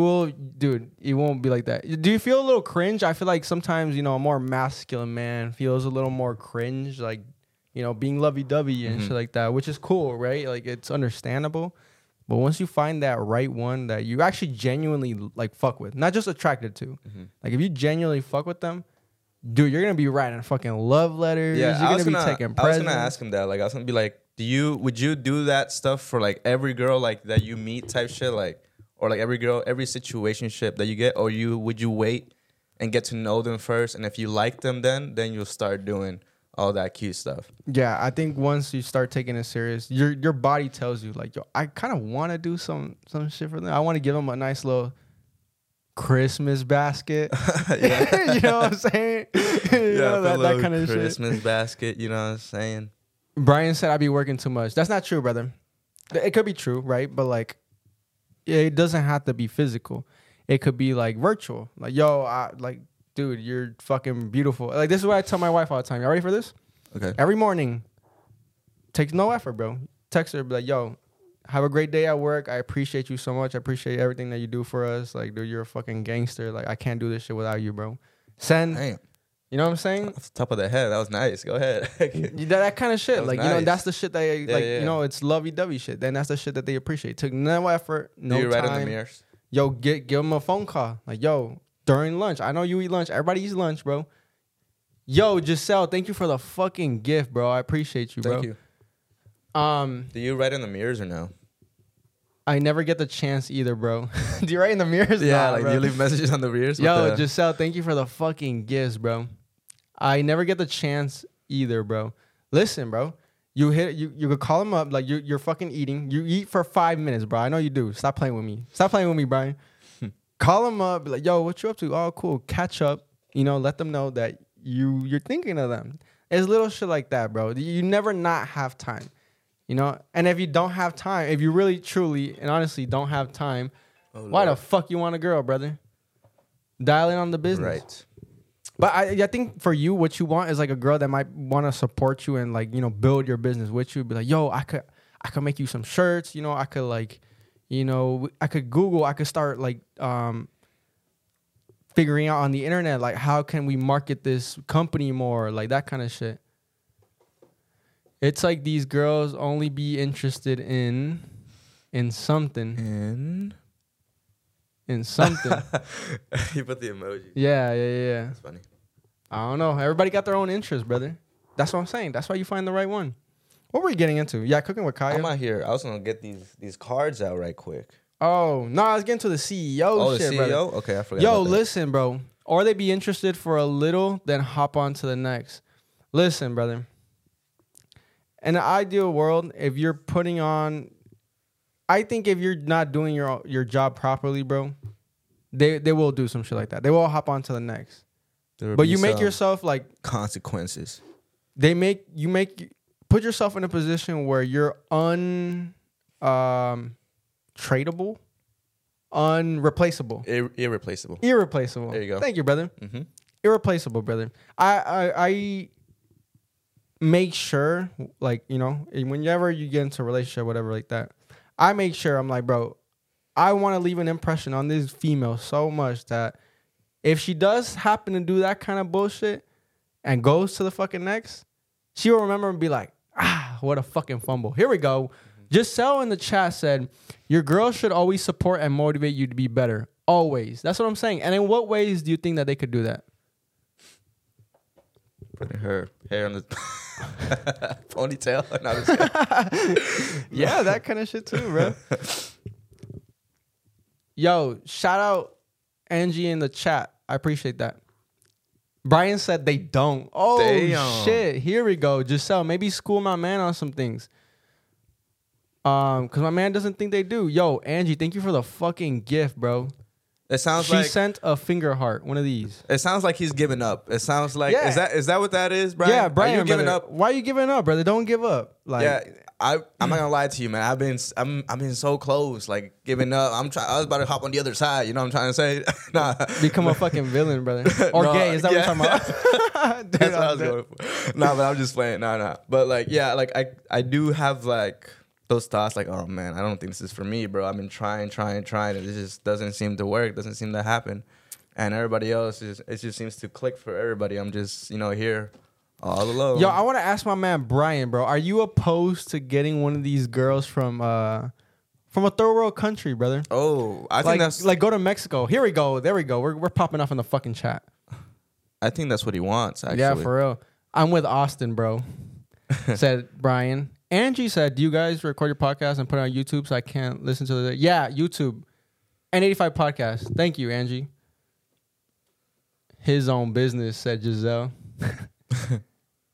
C: won't be like that. Do you feel a little cringe? I feel like sometimes, a more masculine man feels a little more cringe, like, being lovey-dovey and shit like that, which is cool, right? Like, it's understandable. But once you find that right one that you actually genuinely, like, fuck with, not just attracted to. Like, if you genuinely fuck with them, dude, you're going to be writing fucking love letters. Yeah, you're going to be taking presents.
B: I was going to ask him that. Like, I was going to be like, would you do that stuff for, like, every girl, like, that you meet type shit? Like, or, like, every girl, every situationship that you get? Or would you wait and get to know them first? And if you like them then you'll start doing all that cute stuff.
C: Yeah, I think once you start taking it serious, your body tells you like, yo, I kind of want to do some shit for them. I want to give them a nice little Christmas basket. You know what I'm saying? You know, that kind of shit.
B: Christmas basket, you know what I'm saying?
C: Brian said I'd be working too much. That's not true, brother. It could be true, right? But like, it doesn't have to be physical. It could be like virtual. Like, yo, dude, you're fucking beautiful. Like, this is what I tell my wife all the time. You ready for this?
B: Okay.
C: Every morning, takes no effort, bro. Text her, be like, yo, have a great day at work. I appreciate you so much. I appreciate everything that you do for us. Like, dude, you're a fucking gangster. Like, I can't do this shit without you, bro. Send.
B: Damn.
C: You know what I'm saying?
B: Off the top of the head, that was nice. Go ahead.
C: that kind of shit. Like,
B: nice.
C: you know, that's the shit that, you know, it's lovey-dovey shit. Then that's the shit that they appreciate. Took no effort, no time.
B: Do you write in the mirrors?
C: Yo, give them a phone call. Like, yo, during lunch. I know you eat lunch. Everybody eats lunch, bro. Yo, Giselle, thank you for the fucking gift, bro. I appreciate you, bro.
B: Thank you. Do you write in the mirrors or no?
C: I never get the chance either, bro. Do you write in the mirrors?
B: Yeah,
C: Nah,
B: like
C: bro.
B: do you leave messages on the mirrors?
C: Yo, Giselle, thank you for the fucking gifts, bro. I never get the chance either, bro. Listen, bro. You could call them up, like you're fucking eating. You eat for 5 minutes, bro. I know you do. Stop playing with me. Stop playing with me, Brian. Call them up, be like, yo, what you up to? Oh, cool. Catch up. You know, let them know that you're thinking of them. It's little shit like that, bro. You never not have time. You know? And if you don't have time, if you really, truly, and honestly don't have time, why the fuck you want a girl, brother? Dial in on the business.
B: Right.
C: But I think for you, what you want is like a girl that might want to support you and like, you know, build your business with you. Be like, yo, I could make you some shirts. You know, I could like, you know, I could Google. I could start like figuring out on the internet like how can we market this company more, like that kind of shit. It's like these girls only be interested in something. In something.
B: You put the emoji.
C: Yeah.
B: That's funny.
C: I don't know. Everybody got their own interests, brother. That's what I'm saying. That's why you find the right one. What were you getting into? Yeah, cooking with Kaya.
B: I'm out here. I was gonna get these cards out right quick.
C: Oh no, I was getting to the CEO.
B: Oh,
C: shit,
B: the CEO.
C: brother.
B: Okay, I forgot.
C: Yo,
B: about that.
C: listen, bro. Or they be interested for a little, then hop on to the next. Listen, brother. In an ideal world, if you're putting on, I think if you're not doing your job properly, bro, they will do some shit like that. They will hop on to the next. But you make yourself like
B: consequences.
C: Put yourself in a position where you're tradable, unreplaceable, irreplaceable.
B: There you go.
C: Thank you, brother.
B: Mm-hmm.
C: Irreplaceable, brother. I make sure, like, you know, whenever you get into a relationship, whatever like that, I make sure I'm like, bro, I want to leave an impression on this female so much that if she does happen to do that kind of bullshit and goes to the fucking next, she will remember and be like, what a fucking fumble. Here we go. Giselle in the chat said, your girl should always support and motivate you to be better. Always. That's what I'm saying. And in what ways do you think that they could do that?
B: Putting her hair on the ponytail. No,
C: yeah, that kind of shit too, bro. Yo, shout out Angie in the chat. I appreciate that. Brian said they don't. Oh, damn. Shit. Here we go. Giselle, maybe school my man on some things. Because my man doesn't think they do. Yo, Angie, thank you for the fucking gift, bro.
B: It sounds
C: she sent a finger heart, one of these.
B: It sounds like he's giving up. It sounds like is that what that is, Brian?
C: Yeah, Brian,
B: are you giving up?
C: Why are you giving up, brother? Don't give up. Like,
B: yeah, I'm not gonna lie to you, man. I've been so close, like giving up. I was about to hop on the other side. You know what I'm trying to say? Nah.
C: Become a fucking villain, brother. Or gay? Is that what you're talking about? Dude,
B: that's what I was going for. Nah, but I'm just playing. Nah. But like, yeah, like I do have like those thoughts, like, oh man, I don't think this is for me, bro. I've been trying, and it just doesn't seem to work. Doesn't seem to happen. And everybody else it just seems to click for everybody. I'm just, here all alone.
C: Yo, I want to ask my man Brian, bro. Are you opposed to getting one of these girls from a third world country, brother?
B: Oh, I think that's
C: like go to Mexico. Here we go. There we go. We're popping off in the fucking chat.
B: I think that's what he wants. Actually,
C: yeah, for real. I'm with Austin, bro. Said Brian. Angie said, "Do you guys record your podcast and put it on YouTube so I can't listen to the?" Yeah, YouTube, N85 podcast. Thank you, Angie. His own business, said Giselle.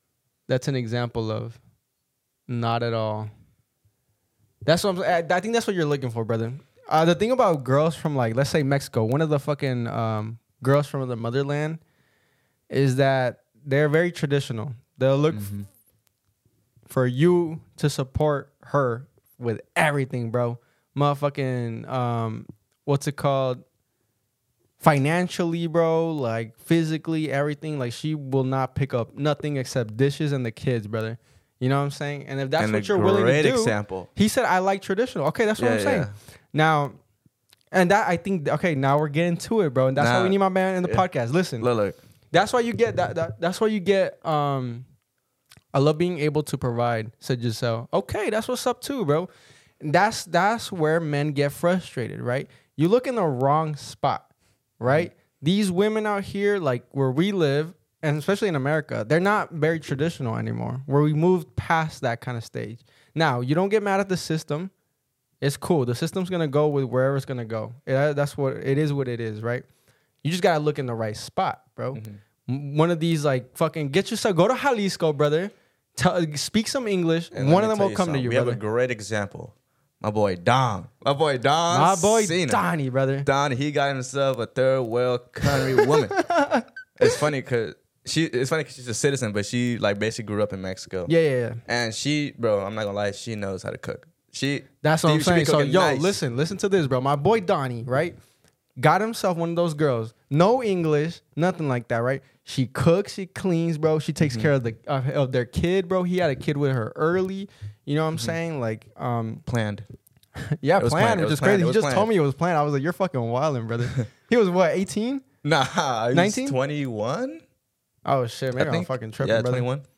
C: that's an example of not at all. That's what I think that's what you're looking for, brother. The thing about girls from like, let's say Mexico, one of the fucking girls from the motherland is that they're very traditional. They'll look for you to support her with everything, bro. Motherfucking, what's it called? Financially, bro, like physically, everything. Like she will not pick up nothing except dishes and the kids, brother. You know what I'm saying? And if that's what you're willing to do,
B: example.
C: He said, I like traditional. Okay, that's what I'm saying. Now, and that I think, okay, now we're getting to it, bro. And that's why we need my man in the podcast. Listen,
B: look.
C: That's why you get that's why you get I love being able to provide, said Giselle. Okay, that's what's up too, bro. That's where men get frustrated, right? You look in the wrong spot. Right? These women out here, like where we live, and especially in America, they're not very traditional anymore, where we moved past that kind of stage. Now, you don't get mad at the system. It's cool. The system's going to go with wherever it's going to go. That's what it is, right? You just got to look in the right spot, bro. One of these, like, fucking go to Jalisco, brother. Speak some English. And one of them will come to you, brother.
B: We have a great example. My boy Don.
C: Donnie, brother.
B: Don, he got himself a third world country woman. It's funny because she's a citizen, but she like basically grew up in Mexico.
C: Yeah.
B: And she, bro, I'm not gonna lie, she knows how to cook.
C: That's what I'm saying. So nice. listen to this, bro. My boy Donnie, right? Got himself one of those girls. No English, nothing like that, right? She cooks, she cleans, bro. She takes care of their kid, bro. He had a kid with her early. You know what I'm saying? Like,
B: planned.
C: Yeah, planned, which is crazy. He just told me it was planned. I was like, you're fucking wilding, brother. He was what, 18?
B: Nah,
C: 19?
B: 21.
C: Oh shit, maybe I'm fucking tripping,
B: yeah,
C: brother.
B: 21.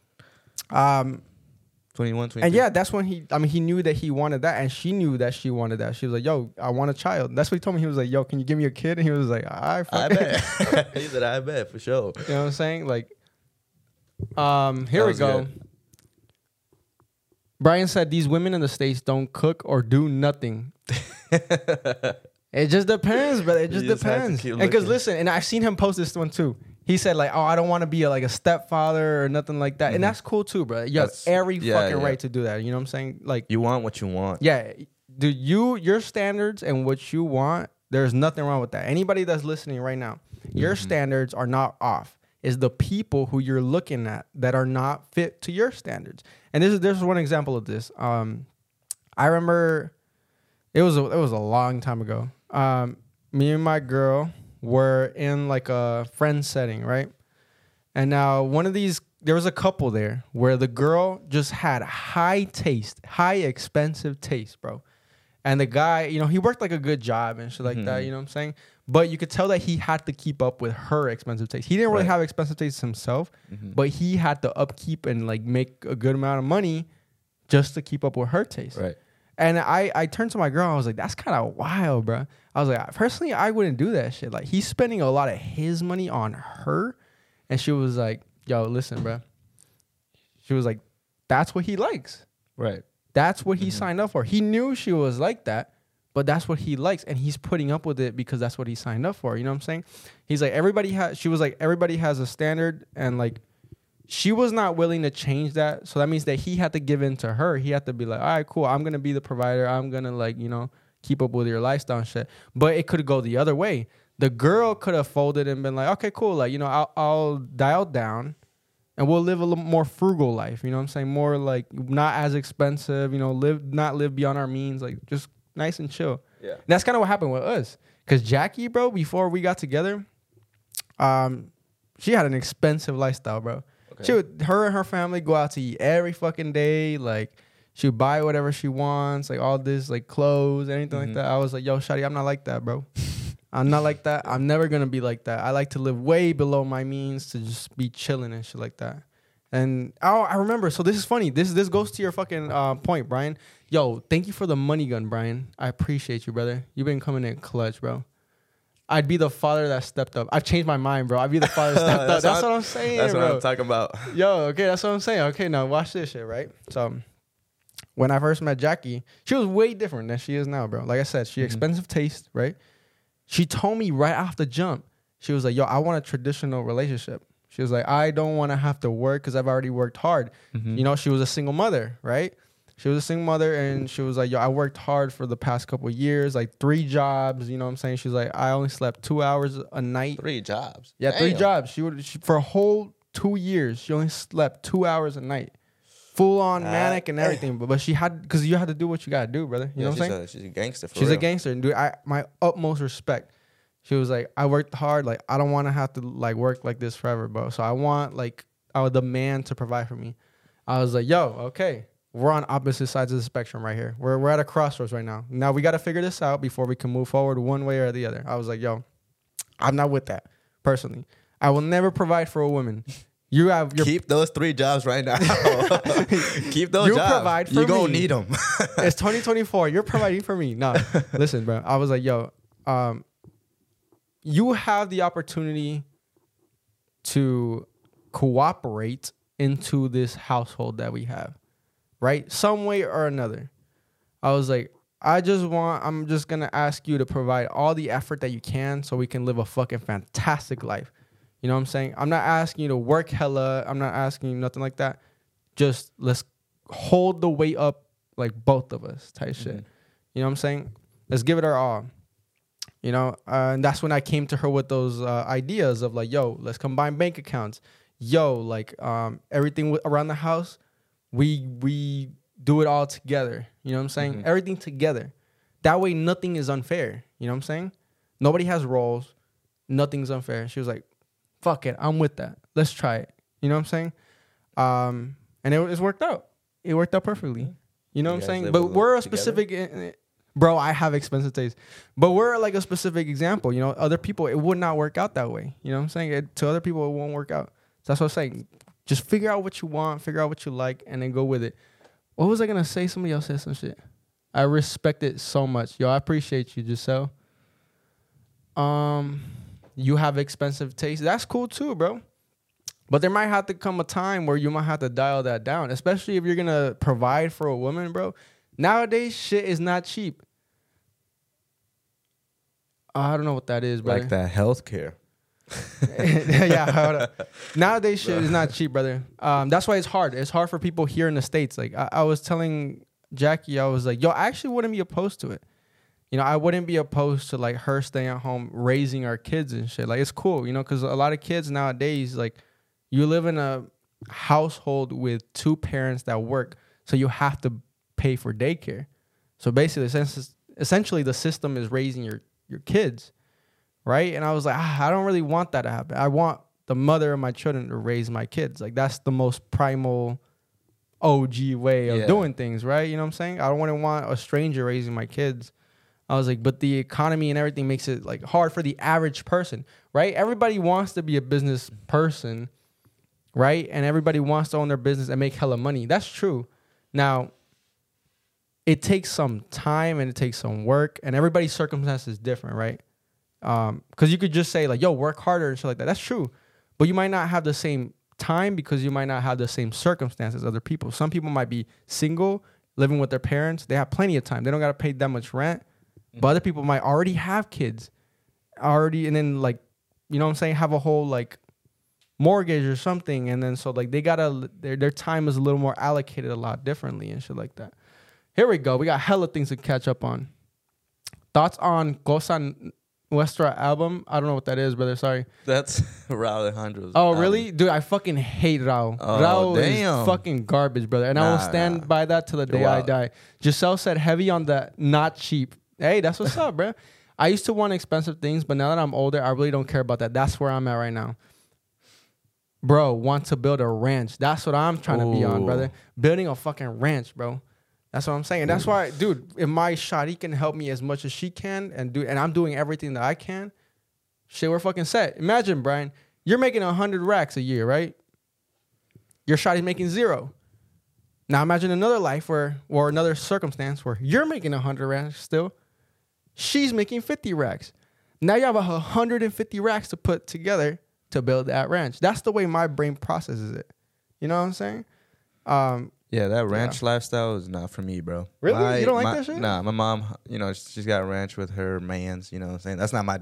B: 21, 22.
C: And yeah, that's when he knew that he wanted that, and she knew that she wanted that. She was like, yo, I want a child. That's what he told me. He was like, yo, can you give me a kid? And he was like, I
B: bet. He said, I bet, for sure.
C: You know what I'm saying? Like, here we go. Good. Brian said these women in the States don't cook or do nothing. It just depends, but it just depends. And because listen, and I've seen him post this one too. He said like, "Oh, I don't want to be like a stepfather or nothing like that," and that's cool too, bro. You have every fucking right to do that. You know what I'm saying? Like,
B: you want what you want.
C: Yeah, dude. Your standards and what you want. There's nothing wrong with that. Anybody that's listening right now, your standards are not off. It's the people who you're looking at that are not fit to your standards. And there's one example of this. I remember it was a long time ago. Me and my girl were in like a friend setting, right? And now there was a couple there where the girl just had high expensive taste, bro. And the guy, you know, he worked like a good job and shit like that, you know what I'm saying? But you could tell that he had to keep up with her expensive taste. He didn't really have expensive taste himself, but he had to upkeep and like make a good amount of money just to keep up with her taste.
B: Right.
C: And I turned to my girl. I was like, that's kind of wild, bro. I was like, personally, I wouldn't do that shit. Like, he's spending a lot of his money on her. And she was like, yo, listen, bro. She was like, that's what he likes.
B: Right.
C: That's what he signed up for. He knew she was like that, but that's what he likes. And he's putting up with it because that's what he signed up for. You know what I'm saying? He's like, she was like, everybody has a standard. And like, she was not willing to change that. So that means that he had to give in to her. He had to be like, all right, cool. I'm going to be the provider. I'm going to like, you know, keep up with your lifestyle and shit. But it could go the other way. The girl could have folded and been like, okay, cool. Like, you know, I'll dial down and we'll live a little more frugal life. You know what I'm saying? More like not as expensive, you know, not live beyond our means. Like just nice and chill.
B: Yeah.
C: And that's kind of what happened with us. Because Jackie, bro, before we got together, she had an expensive lifestyle, bro. Okay. Her and her family go out to eat every fucking day. Like, she would buy whatever she wants, like all this, like clothes, anything like that. I was like, yo, Shadi, I'm not like that, bro. I'm not like that. I'm never going to be like that. I like to live way below my means to just be chilling and shit like that. And I remember. So this is funny. This goes to your fucking point, Brian. Yo, thank you for the money gun, Brian. I appreciate you, brother. You've been coming in clutch, bro. I'd be the father that stepped up. I've changed my mind, bro. I'd be the father that stepped up. That's what I'm saying,
B: That's
C: bro.
B: what I'm talking about.
C: Yo, okay, that's what I'm saying. Okay, now watch this shit, right? So when I first met Jackie, she was way different than she is now, bro. Like I said, she expensive taste, right? She told me right off the jump, she was like, yo, I want a traditional relationship. She was like, I don't want to have to work because I've already worked hard. You know, she was a single mother, right? She was a single mother, and she was like, yo, I worked hard for the past couple of years, like 3 jobs, you know what I'm saying? She's like, I only slept 2 hours a night.
B: 3 jobs?
C: Yeah, Damn. 3 jobs. She for a whole 2 years, she only slept 2 hours a night. Full on manic and everything. But she had, because you had to do what you got to do, brother. You know what I'm saying?
B: She's a gangster for
C: She's
B: real.
C: a gangster. And dude, my utmost respect. She was like, I worked hard. Like, I don't want to have to like work like this forever, bro. So I would demand to provide for me. I was like, yo, okay. We're on opposite sides of the spectrum right here. We're at a crossroads right now. Now we got to figure this out before we can move forward one way or the other. I was like, yo, I'm not with that personally. I will never provide for a woman. You have
B: keep those 3 jobs right now. Keep those jobs.
C: Provide for
B: you gonna need them.
C: It's 2024. You're providing for me. No, listen, bro. I was like, yo, you have the opportunity to cooperate into this household that we have. Right? Some way or another. I was like, I'm just going to ask you to provide all the effort that you can so we can live a fucking fantastic life. You know what I'm saying? I'm not asking you to work hella. I'm not asking you nothing like that. Just let's hold the weight up like both of us type shit. You know what I'm saying? Let's give it our all. You know? And that's when I came to her with those ideas of like, yo, let's combine bank accounts. Yo, like everything around the house, we do it all together. You know what I'm saying? Everything together. That way nothing is unfair. You know what I'm saying? Nobody has roles. Nothing's unfair. She was like, fuck it. I'm with that. Let's try it. You know what I'm saying? And it's worked out. It worked out perfectly. You know what I'm saying? But we're a specific... Bro, I have expensive taste. But we're like a specific example. You know, other people, it would not work out that way. You know what I'm saying? To other people, it won't work out. So that's what I'm saying. Just figure out what you want, figure out what you like, and then go with it. What was I going to say? Somebody else said some shit. I respect it so much. Yo, I appreciate you, Giselle. You have expensive taste. That's cool too, bro. But there might have to come a time where you might have to dial that down, especially if you're going to provide for a woman, bro. Nowadays, shit is not cheap. I don't know what that is, brother.
B: Like that healthcare.
C: Yeah, hold up. Nowadays shit is not cheap, brother. That's why it's hard. It's hard for people here in the States. Like I was telling Jackie, I was like, yo, I actually wouldn't be opposed to it. You know, I wouldn't be opposed to like her staying at home raising our kids and shit. Like it's cool, you know, because a lot of kids nowadays, like you live in a household with 2 parents that work, so you have to pay for daycare. So basically, essentially the system is raising your kids. Right? And I was like, I don't really want that to happen. I want the mother of my children to raise my kids. Like, that's the most primal OG way of doing things, right? You know what I'm saying? I don't want a stranger raising my kids. I was like, but the economy and everything makes it, like, hard for the average person, right? Everybody wants to be a business person, right? And everybody wants to own their business and make hella money. That's true. Now, it takes some time and it takes some work, and everybody's circumstance is different, right? Because you could just say like, yo, work harder and shit like that. That's true. But you might not have the same time because you might not have the same circumstances as other people. Some people might be single, living with their parents. They have plenty of time. They don't got to pay that much rent. But other people might already have kids and then like, you know what I'm saying? Have a whole like mortgage or something. And then so like they gotta, their time is a little more allocated a lot differently and shit like that. Here we go. We got hella things to catch up on. Thoughts on Cosa Nuestra album? I don't know what that is, brother. Sorry.
B: That's Raul Alejandro's.
C: Oh, really? Dude, I fucking hate Raul. Raul is fucking garbage, brother. And I will stand by that till the day I die. Giselle said heavy on the not cheap. Hey, that's what's up, bro. I used to want expensive things, but now that I'm older, I really don't care about that. That's where I'm at right now. Bro, want to build a ranch. That's what I'm trying to be on, brother. Building a fucking ranch, bro. That's what I'm saying. And that's why, dude, if my shawty can help me as much as she can and I'm doing everything that I can, shit, we're fucking set. Imagine, Brian, you're making 100 racks a year, right? Your shawty's making 0. Now imagine another life or another circumstance where you're making 100 racks still. She's making 50 racks. Now you have 150 racks to put together to build that ranch. That's the way my brain processes it. You know what I'm saying?
B: Yeah, that ranch lifestyle is not for me, bro.
C: Really? You don't like that shit?
B: Nah, my mom, you know, she's got a ranch with her mans, you know what I'm saying? That's not my dad.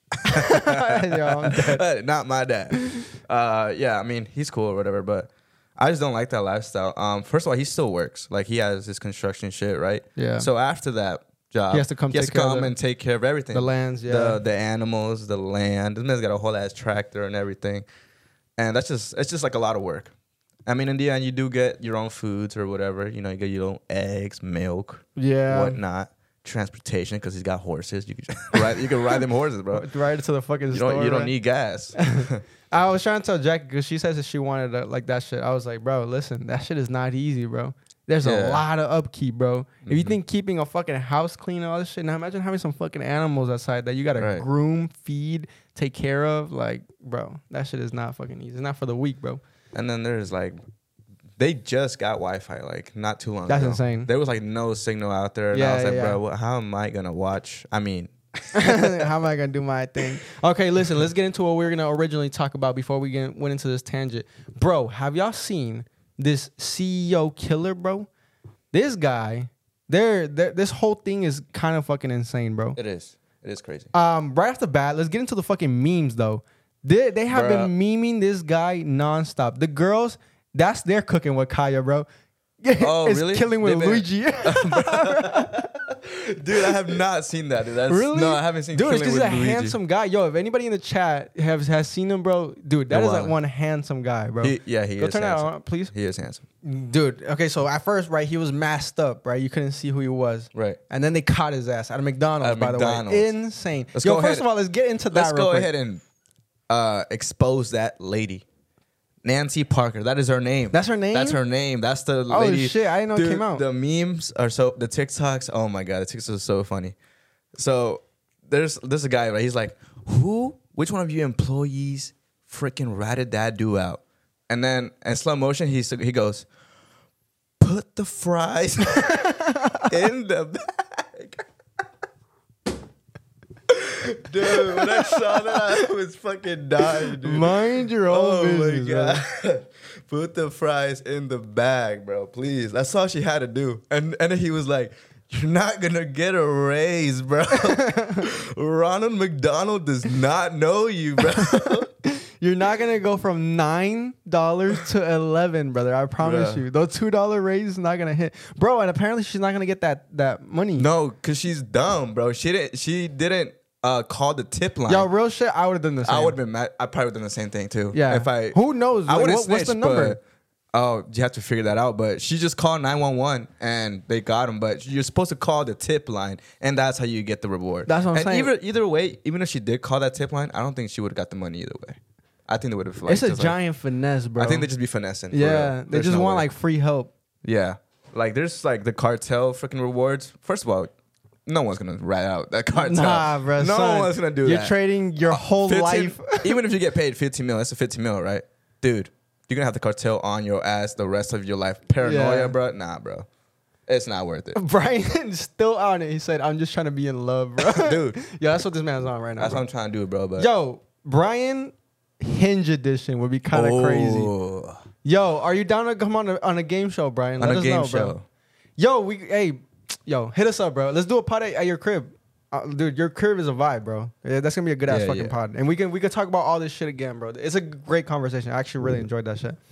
C: Yo, I'm dead.
B: Not my dad. Yeah, I mean, he's cool or whatever, but I just don't like that lifestyle. First of all, he still works. Like, he has his construction shit, right?
C: Yeah.
B: So after that job,
C: He has to come take care of
B: and take care of everything.
C: The lands, yeah.
B: The animals, the land. This man's got a whole ass tractor and everything. And it's just like a lot of work. I mean, in the end, you do get your own foods or whatever. You know, you get your own eggs, milk, whatnot. Transportation, because he's got horses. You can ride them horses, bro.
C: Right to the fucking store.
B: You don't need gas.
C: I was trying to tell Jackie because she says that she wanted like that shit. I was like, bro, listen, that shit is not easy, bro. There's a lot of upkeep, bro. Mm-hmm. If you think keeping a fucking house clean and all this shit, now imagine having some fucking animals outside that you gotta groom, feed, take care of. Like, bro, that shit is not fucking easy. It's not for the weak, bro.
B: And then there's like, they just got Wi-Fi like not too long ago.
C: That's insane.
B: There was like no signal out there. And I was like, bro, how am I gonna watch? I mean,
C: how am I gonna do my thing? Okay, listen, let's get into what we were gonna originally talk about before we went into this tangent. Bro, have y'all seen this CEO killer, bro? This guy, this whole thing is kind of fucking insane, bro.
B: It is crazy.
C: Right off the bat, let's get into the fucking memes though. They have been memeing this guy nonstop. The girls, that's their cooking with Kaya, bro.
B: Oh,
C: it's
B: really?
C: Killing with Luigi.
B: Dude, I have not seen that. Dude.
C: Really?
B: No, I haven't seen.
C: Dude,
B: Killing
C: it's because
B: with
C: he's a
B: Luigi.
C: handsome guy. Yo, if anybody in the chat has seen him, bro, dude, that is like one handsome guy, bro.
B: He is.
C: Go turn that
B: handsome.
C: on, please.
B: He is handsome.
C: Dude, okay, so at first, right, he was masked up, right? You couldn't see who he was.
B: Right.
C: And then they caught his ass at a McDonald's, by the way. Insane.
B: Let's
C: Yo, first of all, let's get into that.
B: Let's go ahead and expose that lady. Nancy Parker. That is her name.
C: That's her name?
B: That's her name. That's the lady.
C: Oh, shit. I didn't know it came out.
B: The memes are the TikToks. Oh, my God. The TikToks are so funny. So there's a guy, right? He's like, which one of you employees freaking ratted that dude out? And then in slow motion, he goes, put the fries in the bag. Dude, when I saw that, I was fucking dying, dude.
C: Mind your own business.
B: Oh, my God. Put the fries in the bag, bro, please. That's all she had to do. And then he was like, you're not going to get a raise, bro. Ronald McDonald does not know you, bro.
C: You're not going to go from $9 to $11, brother. I promise you. Those $2 raise is not going to hit. Bro, and apparently she's not going to get that money.
B: No, because she's dumb, bro. She didn't call the tip line.
C: Yo, real shit, I would have done the same.
B: I would have been mad. I probably would have done the same thing, too.
C: Yeah. Who knows?
B: I would have
C: What's the number?
B: You have to figure that out. But she just called 911 and they got him. But you're supposed to call the tip line, and that's how you get the reward.
C: That's what I'm saying.
B: Either way, even if she did call that tip line, I don't think she would have got the money either way. I think they would have.
C: It's a giant finesse, bro.
B: I think they just be finessing.
C: Yeah, they just want like free help.
B: Yeah, like there's like the cartel freaking rewards. First of all, no one's gonna rat out that cartel.
C: Nah, bro.
B: No one's gonna do that.
C: You're trading your whole
B: 15
C: life.
B: Even if you get paid 15 mil, that's a 15 mil, right, dude? You're gonna have the cartel on your ass the rest of your life. Paranoia, bro. Nah, bro. It's not worth it.
C: Brian's still on it. He said, "I'm just trying to be in love, bro."
B: Dude.
C: Yo, that's what this man's on right now.
B: That's
C: bro.
B: what I'm trying to do, bro. But
C: Yo, Brian Hinge edition would be kind of crazy. Yo, are you down to come on a game show, Brian? Let us know, bro. Yo, hit us up, bro. Let's do a pod at your crib. Dude, your crib is a vibe, bro. Yeah, that's gonna be a good ass fucking pod, and we can talk about all this shit again, bro. It's a great conversation. I actually really enjoyed that shit.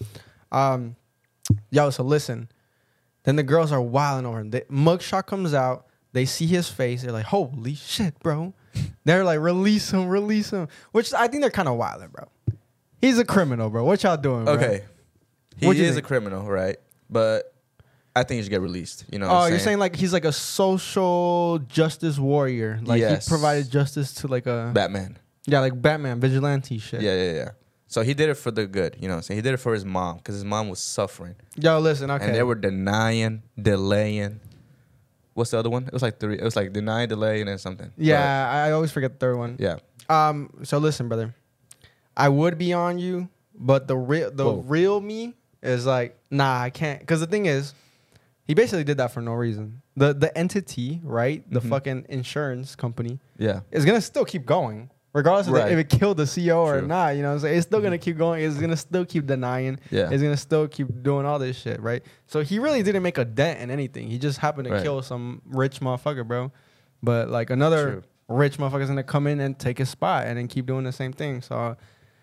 C: Yo, so listen. Then the girls are wilding over him. Mugshot comes out. They see his face. They're like, "Holy shit, bro!" They're like, "Release him, release him." Which I think they're kind of wilding, bro. He's a criminal, bro. What y'all doing, bro?
B: Okay, he is a criminal, right? But I think he should get released. You know what I'm
C: you're saying like he's like a social justice warrior. Like he provided justice to like a
B: Batman.
C: Yeah, like Batman, vigilante shit.
B: Yeah. So he did it for the good, you know what I'm saying? He did it for his mom because his mom was suffering.
C: Yo, listen, okay.
B: And they were denying, delaying. What's the other one? It was like 3. It was like deny, delay, and then something.
C: Yeah, I always forget the third one.
B: Yeah.
C: So listen, brother. I would be on you, but the real me is like, nah, I can't. Because the thing is, he basically did that for no reason. The entity, right? The fucking insurance company.
B: Yeah.
C: Is going to still keep going. Regardless of if it killed the CEO or not, you know what I'm saying? It's still going to keep going. It's going to still keep denying.
B: Yeah.
C: It's going to still keep doing all this shit, right? So he really didn't make a dent in anything. He just happened to kill some rich motherfucker, bro. But like another rich motherfuckers gonna come in and take his spot and then keep doing the same thing. So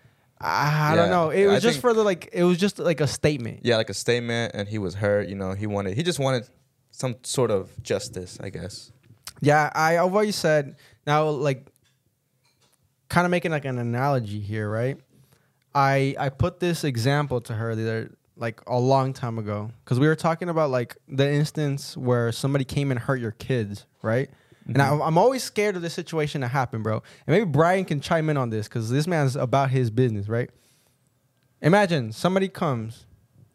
C: I don't know. It was just for the like. It was just like a statement.
B: Yeah, like a statement, and he was hurt. You know, he just wanted some sort of justice, I guess.
C: Yeah, I've always said now, like, kind of making like an analogy here, right? I put this example to her like a long time ago because we were talking about like the instance where somebody came and hurt your kids, right? Mm-hmm. And I'm always scared of this situation to happen, bro. And maybe Brian can chime in on this because this man's about his business, right? Imagine somebody comes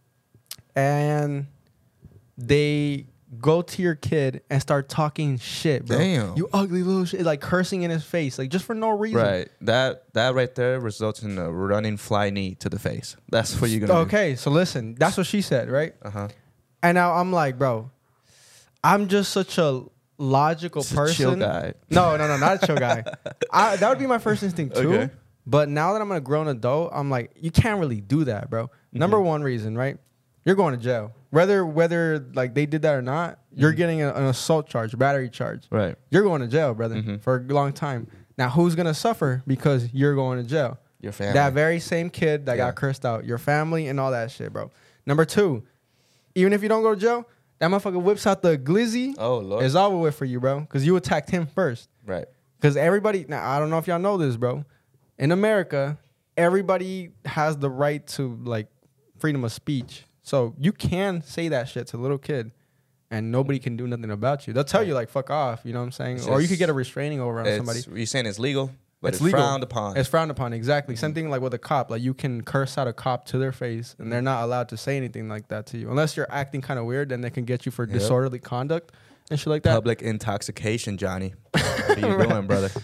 C: and they go to your kid and start talking shit, bro.
B: Damn.
C: You ugly little shit. Like cursing in his face, like just for no reason.
B: Right. That right there results in a running fly knee to the face. That's what you're going to do.
C: Okay, so listen. That's what she said, right?
B: Uh-huh.
C: And now I'm like, bro, I'm just such a logical person.
B: Chill guy.
C: No, not a chill guy. That would be my first instinct too.
B: Okay.
C: But now that I'm a grown adult, I'm like, you can't really do that, bro. Mm-hmm. Number one reason, right? You're going to jail. Whether like they did that or not, you're getting an assault charge, battery charge.
B: Right.
C: You're going to jail, brother, for a long time. Now, who's going to suffer because you're going to jail?
B: Your family.
C: That very same kid that got cursed out. Your family and all that shit, bro. Number two, even if you don't go to jail, that motherfucker whips out the glizzy.
B: Oh, Lord.
C: It's over with for you, bro, because you attacked him first.
B: Right.
C: Because everybody, now, I don't know if y'all know this, bro. In America, everybody has the right to, like, freedom of speech. So you can say that shit to a little kid and nobody can do nothing about you. They'll tell you, like, fuck off, you know what I'm saying? Or you could get a restraining order on somebody.
B: You're saying it's legal, but it's
C: legal.
B: frowned upon.
C: It's frowned upon, exactly. Same thing like with a cop. Like, you can curse out a cop to their face and they're not allowed to say anything like that to you. Unless you're acting kind of weird, then they can get you for disorderly conduct and shit like that.
B: Public intoxication, Johnny. What are you doing, brother?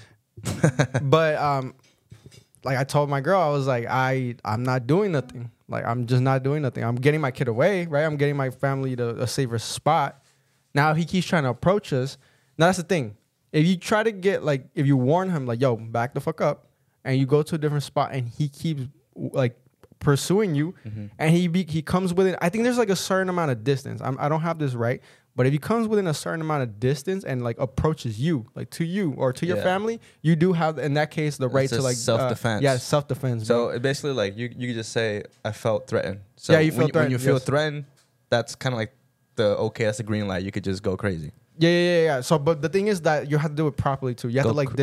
C: But, like I told my girl, I was like, I'm not doing nothing. Like, I'm just not doing nothing. I'm getting my kid away, right? I'm getting my family to a safer spot. Now he keeps trying to approach us. Now that's the thing. If you try to get, like, if you warn him, like, yo, back the fuck up, and you go to a different spot and he keeps, like, pursuing you, and he comes within, I think there's, like, a certain amount of distance. I don't have this right, but if he comes within a certain amount of distance and, like, approaches you, like, to you or to your family, you do have, in that case, the right to, like,
B: self-defense.
C: Self-defense.
B: So
C: bro.
B: it basically, like, you could just say, I felt threatened. So
C: Yeah, you feel threatened,
B: when you feel
C: yes.
B: threatened, that's kind of like that's the green light. You could just go crazy.
C: Yeah. So, but the thing is that you have to do it properly too. You have to like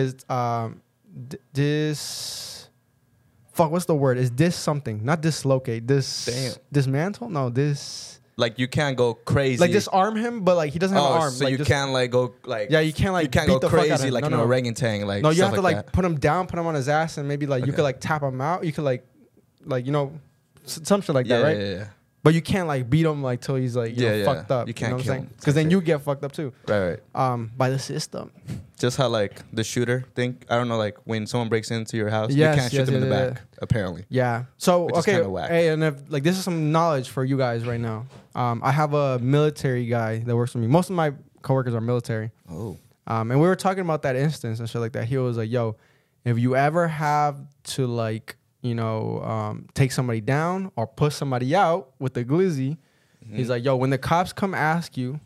C: what's the word? Is this something? Not dislocate. Dismantle? No, this.
B: Like, you can't go crazy.
C: Like, disarm him, but like he doesn't have an arm.
B: So
C: like,
B: you can't like go like.
C: Yeah, you can't like.
B: You can't
C: beat
B: go
C: the fuck out of
B: crazy
C: him.
B: like
C: no,
B: an orangutan. Like,
C: no, you have to
B: like
C: like put him down, put him on his ass, and maybe like you could like tap him out. You could like you know, some shit like that, right?
B: Yeah.
C: But you can't like beat him like till he's like you know, fucked up.
B: You can't
C: know
B: kill
C: what I'm
B: him.
C: Because then you get fucked up too.
B: Right.
C: By the system.
B: Just how like the shooter thing. I don't know, like when someone breaks into your house,
C: Yes,
B: you can't shoot them in the
C: yeah.
B: back. Apparently.
C: Yeah. So
B: Which is
C: okay,
B: kinda whack.
C: hey, and if like this is some knowledge for you guys right now. I have a military guy that works for me. Most of my coworkers are military.
B: Oh.
C: And we were talking about that instance and shit like that. He was like, "Yo, if you ever have to like, you know, take somebody down or push somebody out with the glizzy." He's like, yo, when the cops come ask you,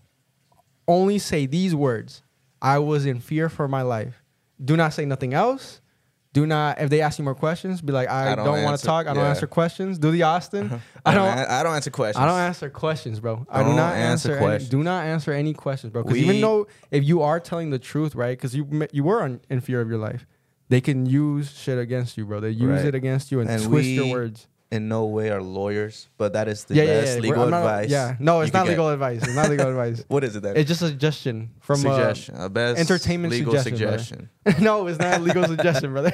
C: only say these words. I was in fear for my life. Do not say nothing else. Do not, if they ask you more questions, be like, I don't want to talk. I don't answer questions. Do the Austin. I don't answer questions. I don't answer questions, bro. I do not answer questions. Do not answer any questions, bro. Because even though if you are telling the truth, right, because you were in fear of your life, they can use shit against you, bro. They use it against you and twist your words.
B: In no way are lawyers, but that is the best legal advice.
C: No, it's not legal advice. It's not legal advice.
B: What is it then?
C: It's just a suggestion from
B: a best
C: entertainment
B: legal
C: suggestion. No, it's not a legal suggestion, brother.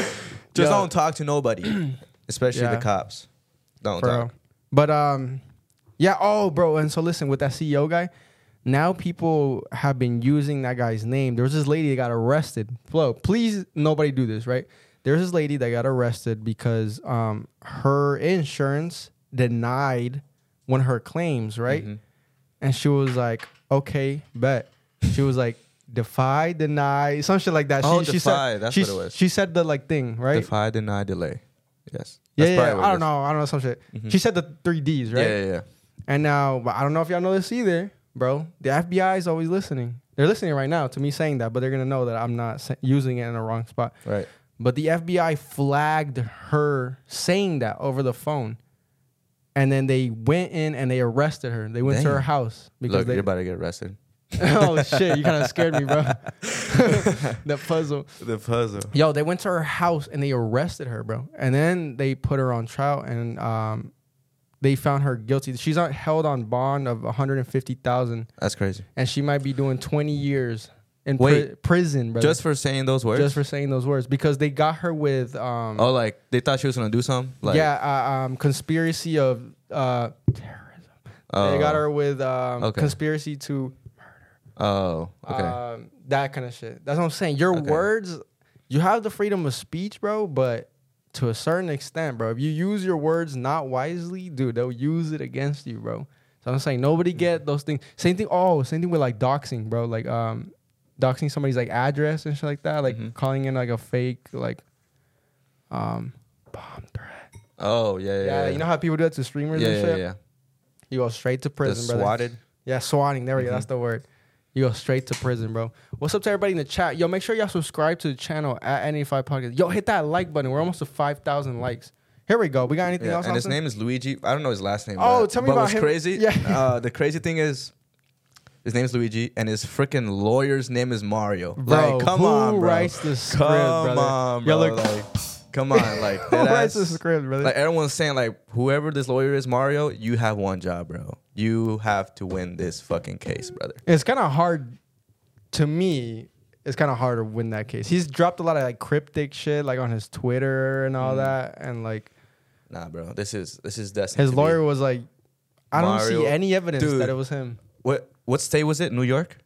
B: Just don't talk to nobody, especially the cops. Don't talk.
C: But yeah. Oh, bro. And so listen, with that CEO guy, now people have been using that guy's name. There was this lady that got arrested. Flo, please, nobody do this, right? There's this lady that got arrested because her insurance denied one of her claims, right? And she was like, okay, bet. She was like, defy, deny, some shit like that.
B: She said, that's what it was.
C: She said the like thing, right?
B: Defy, deny, delay. Yes.
C: Yeah. I don't know, some shit. She said the 3 Ds, right?
B: Yeah.
C: And now, but I don't know if y'all know this either, bro. The FBI is always listening. They're listening right now to me saying that, but they're gonna know that I'm not using it in the wrong spot.
B: Right.
C: But the FBI flagged her saying that over the phone, and then they went in and they arrested her. They went to her house because
B: Look, you're about to get arrested.
C: Oh shit! You kind of scared me, bro. The puzzle. Yo, they went to her house and they arrested her, bro. And then they put her on trial and they found her guilty. She's held on bond of $150,000.
B: That's crazy.
C: And she might be doing 20 years in prison, bro.
B: Just for saying those words?
C: Just for saying those words. Because they got her with...
B: oh, like, they thought she was going to do something? Like,
C: yeah, conspiracy of terrorism. They got her with conspiracy to murder.
B: Oh, okay.
C: That kind of shit. That's what I'm saying. Your words, you have the freedom of speech, bro, but... to a certain extent, bro. If you use your words not wisely, dude, they'll use it against you, bro. So I'm saying nobody get those things. Same thing with like doxing, bro. Like doxing somebody's like address and shit like that. Like calling in like a fake like bomb threat.
B: Oh yeah.
C: You know how people do that to streamers and shit?
B: Yeah.
C: You go straight to prison, brother.
B: Swatted.
C: Yeah, swatting. There we go. That's the word. You go straight to prison, bro. What's up to everybody in the chat? Yo, make sure y'all subscribe to the channel at N85 Podcast. Yo, hit that like button. We're almost to 5,000 likes. Here we go. We got anything else?
B: And his name is Luigi. I don't know his last name.
C: Oh, tell me about him.
B: Crazy? Yeah. The crazy thing is, his name is Luigi, and his freaking lawyer's name is Mario.
C: Bro,
B: like, come on, bro.
C: Who writes the script, brother?
B: Come on, bro.
C: Yo, look.
B: Like, come on, like
C: who writes the script, brother?
B: Like everyone's saying, like whoever this lawyer is, Mario, you have one job, bro. You have to win this fucking case, brother.
C: It's kind of hard. To me, it's kind of hard to win that case. He's dropped a lot of like cryptic shit, like on his Twitter and all that, and like,
B: nah, bro, this is destined.
C: His lawyer was like, I don't
B: Mario,
C: see any evidence that it was him.
B: What state was it? New York?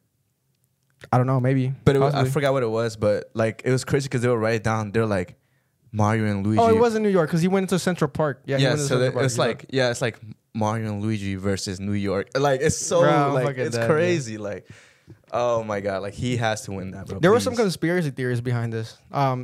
C: I don't know, maybe.
B: But I forgot what it was. But like, it was crazy because they would write it down. They're like Mario and Luigi.
C: Oh, it was in New York because he went into Central Park. Yeah.
B: So it's like it's like Mario and Luigi versus New York. Like it's so like it's crazy. Bro. Like. Oh my god! Like he has to win that, bro.
C: There were some conspiracy theories behind this.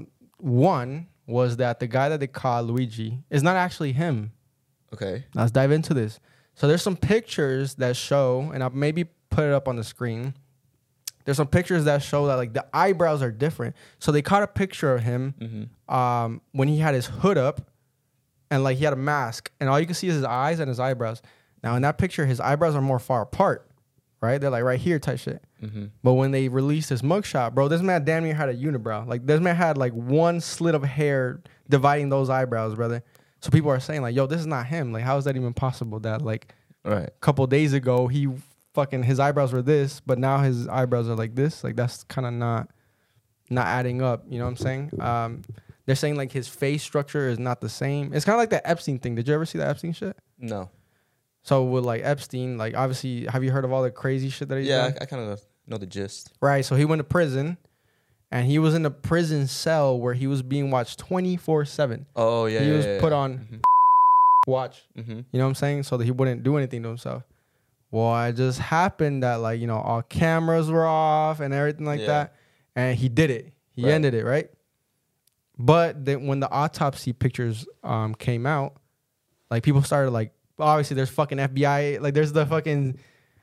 C: One was that the guy that they call Luigi is not actually him.
B: Okay.
C: Let's dive into this. So there's some pictures that show, and I'll maybe put it up on the screen. There's some pictures that show that like the eyebrows are different. So they caught a picture of him when he had his hood up, and like he had a mask, and all you can see is his eyes and his eyebrows. Now in that picture, his eyebrows are more far apart. Right? They're like right here type shit. But when they released his mugshot, bro, this man damn near had a unibrow. Like this man had like one slit of hair dividing those eyebrows, brother. So people are saying like, yo, this is not him. Like, how is that even possible that like a couple days ago his eyebrows were this, but now his eyebrows are like this? Like that's kind of not adding up. You know what I'm saying? They're saying like his face structure is not the same. It's kind of like the Epstein thing. Did you ever see the Epstein shit?
B: No.
C: So with like Epstein, like obviously, have you heard of all the crazy shit that he's done?
B: I kind of know the gist.
C: Right. So he went to prison, and he was in a prison cell where he was being watched 24/7.
B: Oh yeah.
C: He was put on watch. You know what I'm saying? So that he wouldn't do anything to himself. Well, it just happened that like all cameras were off and everything like that, and he did it. He ended it, right? But then when the autopsy pictures came out, like people started like. Obviously, there's fucking FBI. Like, there's the fucking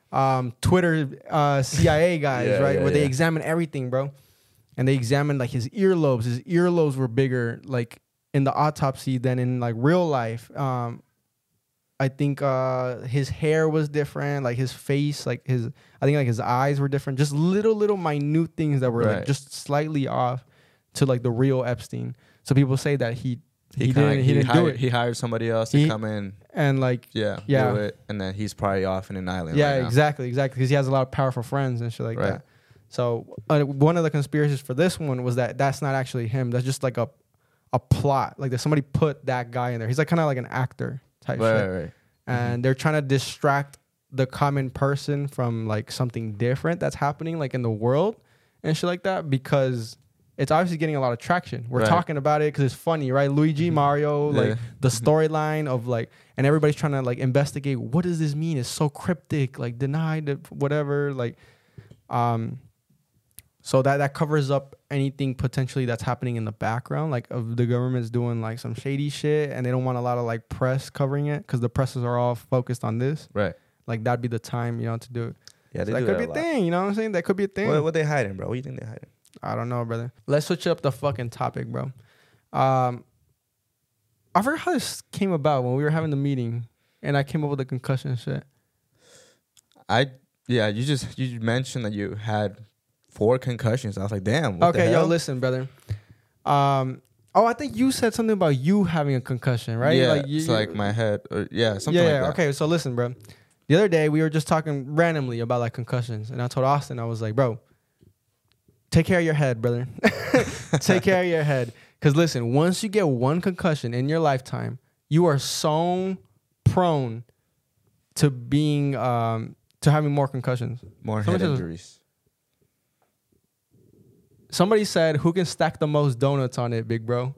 C: Twitter CIA guys, right? Where they examine everything, bro. And they examined, like, his earlobes. His earlobes were bigger, like, in the autopsy than in, like, real life. I think his hair was different. Like, his face, like, his eyes were different. Just little minute things that were, like, just slightly off to, like, the real Epstein. So people say that he didn't do it.
B: He hired somebody else to come in
C: and like
B: do it, and then he's probably off in an island.
C: Yeah,
B: right now.
C: exactly, because he has a lot of powerful friends and shit like that. So one of the conspiracies for this one was that that's not actually him. That's just like a plot. Like that somebody put that guy in there. He's like kind of like an actor type shit. Right. And they're trying to distract the common person from like something different that's happening like in the world and shit like that because. It's obviously getting a lot of traction. We're talking about it because it's funny, right? Luigi, Mario, like the storyline of like, and everybody's trying to like investigate. What does this mean? It's so cryptic, like denied, whatever. Like, so that covers up anything potentially that's happening in the background, like of the government's doing like some shady shit, and they don't want a lot of like press covering it because the presses are all focused on this.
B: Right.
C: Like that'd be the time, to do it.
B: Yeah, they
C: So that
B: do
C: could
B: that
C: be
B: a
C: a
B: lot.
C: thing. You know what I'm saying? That could be a thing.
B: What they hiding, bro? What do you think they hiding?
C: I don't know, brother. Let's switch up the fucking topic, bro. I forgot how this came about when we were having the meeting, and I came up with the concussion shit.
B: You mentioned that you had 4 concussions. I was like, damn. What the
C: Okay,
B: hell?
C: listen, brother. I think you said something about you having a concussion, right?
B: Yeah,
C: like
B: it's like my head. Or, something like that.
C: Okay, so listen, bro. The other day we were just talking randomly about like concussions, and I told Austin, I was like, bro, take care of your head, brother. Take care of your head. Because listen, once you get one concussion in your lifetime, you are so prone to being to having more concussions.
B: More head injuries.
C: Somebody said, "Who can stack the most donuts on it, big bro?"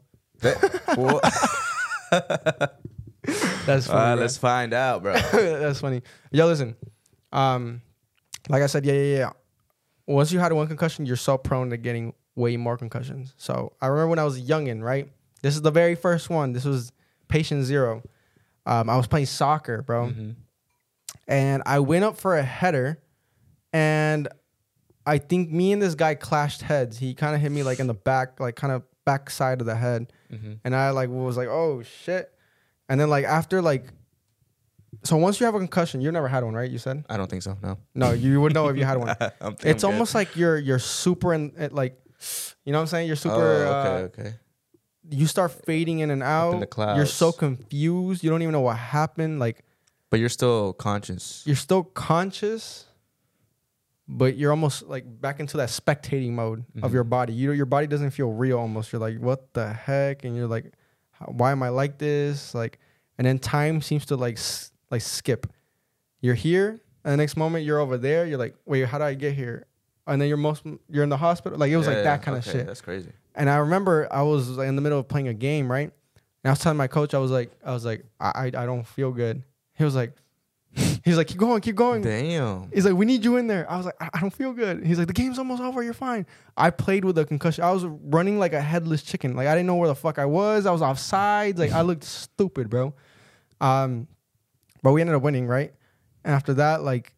C: That's funny.
B: All right, let's find out, bro.
C: That's funny. Yo, listen. Like I said, yeah. Once you had one concussion, you're so prone to getting way more concussions. So I remember when I was a youngin', right? This is the very first one. This was patient 0. I was playing soccer, bro.
B: Mm-hmm.
C: And I went up for a header, and I think me and this guy clashed heads. He kind of hit me like in the back, like kind of back side of the head.
B: Mm-hmm.
C: And I like was like, oh shit. And then like after like, so once you have a concussion, you've never had one, right? You said?
B: I don't think so. No.
C: No, you would know if you had one. It's
B: I'm
C: almost
B: good.
C: like you're super in it, like, you know what I'm saying? You're super.
B: Okay.
C: You start fading in and out.
B: in the clouds.
C: You're so confused. You don't even know what happened. Like,
B: But you're still conscious.
C: you're still conscious, but you're almost like back into that spectating mode of your body. Your body doesn't feel real almost. You're like, what the heck? And you're like, why am I like this? Like, and then time seems to like skip. You're here, and the next moment you're over there. You're like, wait, how did I get here? And then you're in the hospital. Like, it was like that kind of shit.
B: That's crazy.
C: And I remember I was like, in the middle of playing a game, right? And I was telling my coach, I was like, I don't feel good. He was like, keep going.
B: Damn.
C: He's like, we need you in there. I was like, I don't feel good. He's like, the game's almost over. You're fine. I played with a concussion. I was running like a headless chicken. Like, I didn't know where the fuck I was. I was offsides. Like, I looked stupid, bro. But we ended up winning, right? And after that, like,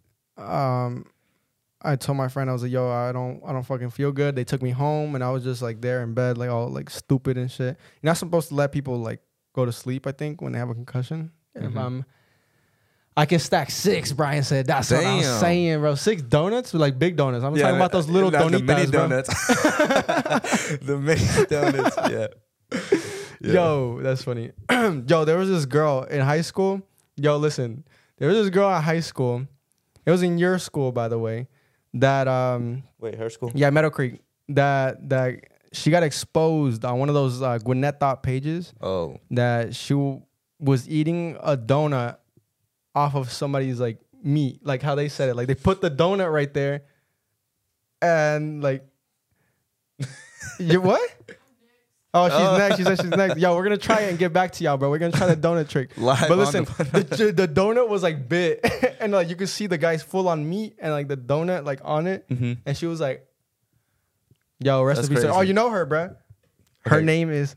C: I told my friend, I was like, yo, I don't fucking feel good. They took me home, and I was just like there in bed, like all like stupid and shit. You're not supposed to let people like go to sleep, I think, when they have a concussion.
B: Mm-hmm.
C: I can stack 6, Brian said. That's what I'm
B: Damn.
C: saying, bro. 6 donuts? Like big donuts. I'm talking about those little
B: not
C: donitas,
B: the mini
C: bro.
B: donuts. The mini donuts, yeah.
C: Yo, that's funny. Yo, there was this girl in high school. Yo, listen. There was this girl at high school. It was in your school, by the way. That
B: Wait, her school?
C: yeah, Meadow Creek. That she got exposed on one of those Gwinnett Thought pages.
B: Oh.
C: That she was eating a donut off of somebody's like meat, like how they said it. Like they put the donut right there, and like, you what? Oh, she's next. She said she's next. Yo, we're gonna try it and get back to y'all, bro. We're gonna try the donut trick.
B: Live
C: but
B: on
C: listen,
B: the
C: the donut was like bit, and like you could see the guy's full on meat and like the donut like on it, and she was like, "Yo, rest in peace."
B: crazy.
C: Oh, you know her, bro. Her
B: Okay.
C: name is.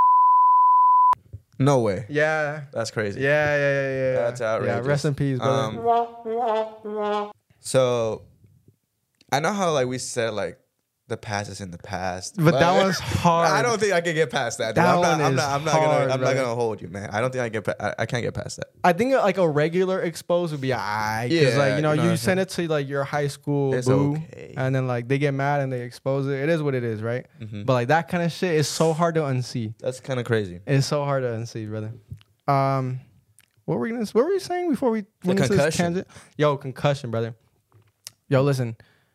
B: No way.
C: Yeah.
B: That's crazy.
C: Yeah.
B: That's outrageous.
C: Yeah, rest in peace, brother.
B: So, I know how like we said like the past is in the past,
C: But that one's hard.
B: I don't think I can get past that. Dude.
C: That
B: I'm
C: one
B: not
C: is
B: I'm
C: hard,
B: not
C: brother.
B: gonna hold you, man. I don't think I can. I can't get past that.
C: I think like a regular expose would be alright. Because
B: Yeah,
C: like, you know,
B: you know what
C: you
B: I'm
C: send it to like your high school
B: It's
C: boo,
B: okay.
C: and then like they get mad and they expose it. It is what it is, right? But like that kind of shit is so hard to unsee.
B: That's kind of crazy.
C: It's so hard to unsee, brother. What were you saying before we went into this
B: concussion.
C: tangent? Yo, concussion, brother. Yo, listen.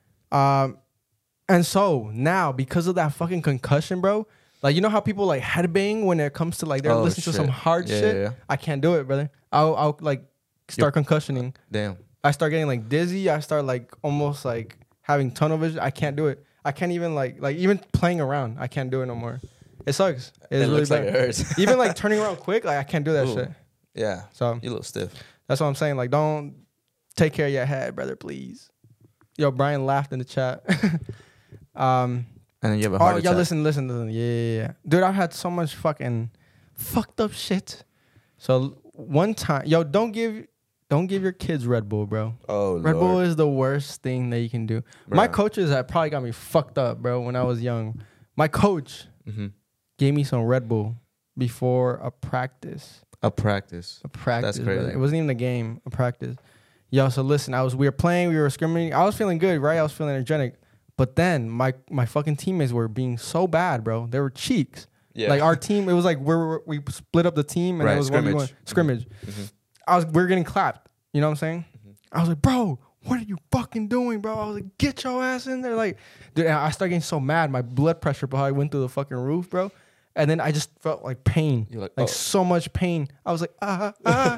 C: And so now because of that fucking concussion, bro, like you know how people like headbang when it comes to like they're listening to
B: shit.
C: some hard
B: Yeah,
C: shit.
B: yeah.
C: I can't do it, brother. I'll like start concussioning.
B: Damn.
C: I start getting like dizzy. I start like almost like having tunnel vision. I can't do it. I can't even like even playing around. I can't do it no more. It sucks. It's
B: It
C: really
B: looks like
C: bad.
B: it hurts.
C: Even like turning around quick, like I can't do that
B: Ooh.
C: shit.
B: Yeah.
C: So
B: You a little stiff.
C: that's what I'm saying. Like, don't take care of your head, brother, please. Yo, Brian laughed in the chat.
B: And then you have a heart
C: yo,
B: attack.
C: listen. Yeah. Dude, I've had so much fucking fucked up shit. So one time, yo, don't give don't give your kids Red Bull, bro.
B: Oh,
C: Red
B: Lord.
C: Bull is the worst thing that you can do.
B: Bruh.
C: My coaches that probably got me fucked up, bro, when I was young. My coach gave me some Red Bull before a practice.
B: A practice.
C: A practice.
B: That's crazy.
C: Brother. It wasn't even a game, a practice. Yo, so listen, we were playing, we were scrimmaging. I was feeling good, right? I was feeling energetic. But then my fucking teammates were being so bad, bro. They were cheeks.
B: Yeah.
C: Like our team, it was like we split up the team and
B: Right,
C: it was scrimmage. We were getting clapped. You know what I'm saying? I was like, bro, what are you fucking doing, bro? I was like, get your ass in there. Like, dude, I started getting so mad. My blood pressure probably went through the fucking roof, bro. And then I just felt like pain.
B: You're like,
C: like
B: oh.
C: so much pain. I was like,
B: How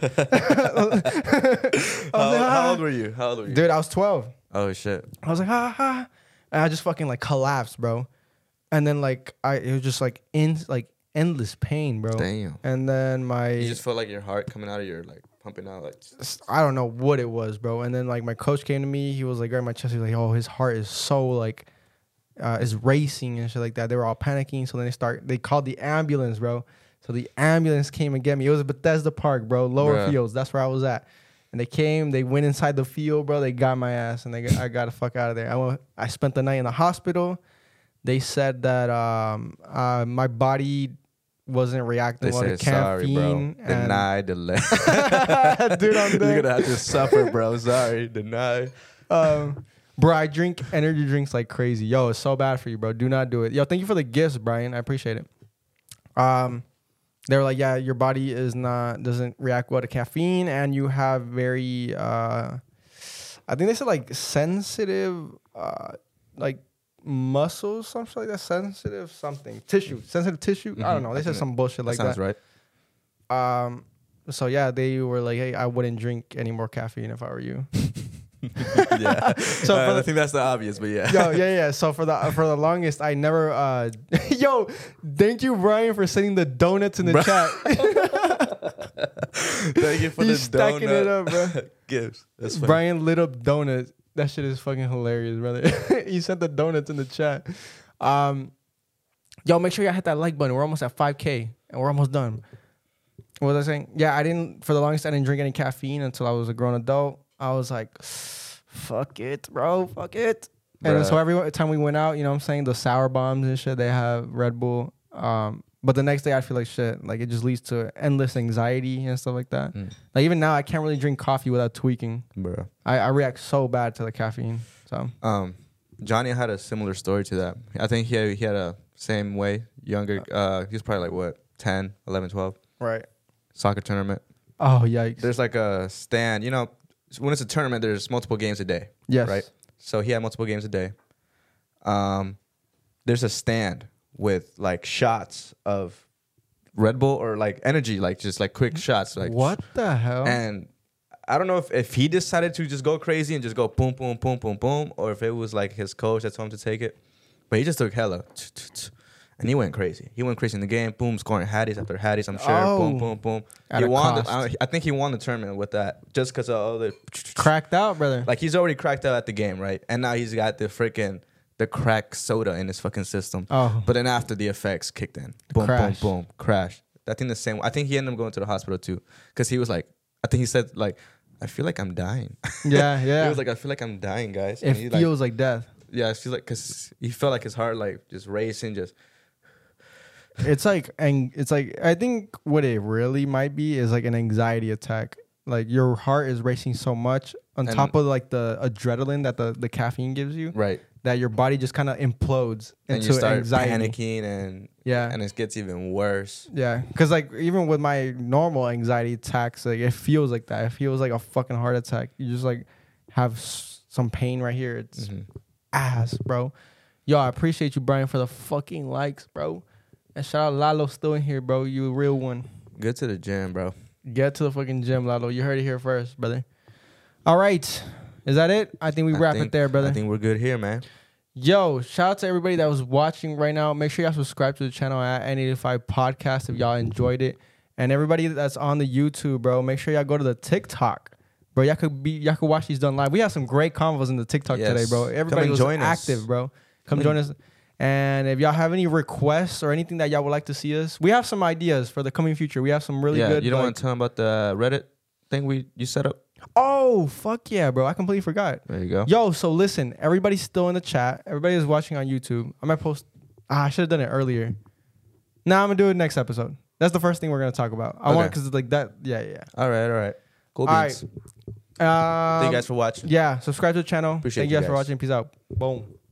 B: old were you?
C: Dude, I was 12.
B: Oh, shit.
C: I was like, And I just fucking like collapsed, bro. And then like it was just like endless pain, bro.
B: Damn.
C: And then
B: You just felt like your heart coming out of your, like, pumping out, like...
C: I don't know what it was, bro. And then like my coach came to me. He was like grabbing my chest. He was like, oh, his heart is so like, is racing and shit like that. They were all panicking. So then they called the ambulance, bro. So the ambulance came and get me. It was at Bethesda Park, bro. Lower Fields. That's where I was at. And they came. They went inside the field, bro. They got my ass, and I got the fuck out of there. I spent the night in the hospital. They said that my body wasn't reacting well to caffeine.
B: Sorry, bro. Deny, delay.
C: Dude, I'm
B: You're gonna have to suffer, bro. Sorry, deny.
C: Bro, I drink energy drinks like crazy. Yo, it's so bad for you, bro. Do not do it. Yo, thank you for the gifts, Brian. I appreciate it. They were like, yeah, your body doesn't react well to caffeine, and you have very, I think they said like sensitive, like muscles, something like that. Sensitive something tissue. I don't know. They said some bullshit like that.
B: Sounds right.
C: So yeah, they were like, hey, I wouldn't drink any more caffeine if I were you.
B: Yeah.
C: So
B: I think that's the obvious, but yeah.
C: Yo, yeah. So for the longest, I never. Yo, thank you, Brian, for sending the donuts in the chat.
B: Thank you for
C: He's
B: the
C: stacking it up, bro.
B: Gifts. That's funny.
C: Brian lit up donuts. That shit is fucking hilarious, brother. He sent the donuts in the chat. Yo, make sure y'all hit that like button. We're almost at 5K, and we're almost done. What was I saying? Yeah, for the longest, I didn't drink any caffeine until I was a grown adult. I was like, fuck it, bro. Fuck it. And
B: Bruh.
C: so every time we went out, you know what I'm saying? The sour bombs and shit, they have Red Bull. But the next day I feel like shit. Like it just leads to endless anxiety and stuff like that. Like even now I can't really drink coffee without tweaking.
B: Bro.
C: I react so bad to the caffeine. So
B: Johnny had a similar story to that. I think he had a same way, younger. He was probably like what, 10, 11, 12.
C: right.
B: Soccer tournament.
C: Oh yikes.
B: There's like a stand, you know, when it's a tournament, there's multiple games a day.
C: Yes.
B: Right? So he had multiple games a day. There's a stand with like shots of Red Bull or like energy, like just like quick shots. Like
C: What the hell?
B: And I don't know if he decided to just go crazy and just go boom, boom, boom, boom, boom, or if it was like his coach that told him to take it. But he just took hella. And he went crazy. He went crazy in the game. Boom, scoring hatties after hatties, I'm sure.
C: Oh.
B: Boom, boom, boom.
C: At
B: He
C: a
B: won.
C: cost.
B: I think he won the tournament with that just because of all the...
C: Cracked out, brother.
B: Like, he's already cracked out at the game, right? And now he's got the crack soda in his fucking system.
C: Oh.
B: But then after the effects kicked in. Boom,
C: crash.
B: boom, boom. Crash. I think the same... I think he ended up going to the hospital, too. Because he was like... I think he said, like, I feel like I'm dying.
C: Yeah.
B: He was like, I feel like I'm dying, guys.
C: It
B: And he,
C: feels like death.
B: Yeah, I feel like... Because he felt like his heart, like, just racing, just...
C: It's like I think what it really might be is like an anxiety attack. Like your heart is racing so much on top of like the adrenaline that the caffeine gives you,
B: Right.
C: that your body just kind of implodes
B: And
C: into
B: you start
C: anxiety.
B: panicking and
C: Yeah.
B: and it gets even worse.
C: Yeah, because like even with my normal anxiety attacks, like it feels like that. It feels like a fucking heart attack. You just like have some pain right here. It's ass, bro. Yo, I appreciate you, Brian, for the fucking likes, bro. And shout out Lalo, still in here, bro. You a real one.
B: Get to the gym, bro.
C: Get to the fucking gym, Lalo. You heard it here first, brother. All right. Is that it? I think we wrap it there, brother.
B: I think we're good here, man.
C: Yo, shout out to everybody that was watching right now. Make sure y'all subscribe to the channel at N85 Podcast if y'all enjoyed it. And everybody that's on the YouTube, bro, make sure y'all go to the TikTok. Bro, y'all could watch these done live. We have some great convos in the TikTok today, bro. Everybody was active, bro. Come join us. And if y'all have any requests or anything that y'all would like to see us, we have some ideas for the coming future. We have some really good.
B: You don't want to tell them about the Reddit thing you set up?
C: Oh, fuck yeah, bro. I completely forgot.
B: There you go.
C: Yo, so listen, everybody's still in the chat. Everybody is watching on YouTube. I might post. I should have done it earlier. Nah, I'm going to do it next episode. That's the first thing we're going to talk about. I want, because like that. Yeah.
B: All right. Cool
C: All
B: beans.
C: right.
B: Thank you guys for watching.
C: Yeah, subscribe to the channel.
B: Appreciate
C: Thank you
B: you
C: guys for
B: guys.
C: watching. Peace out. Boom.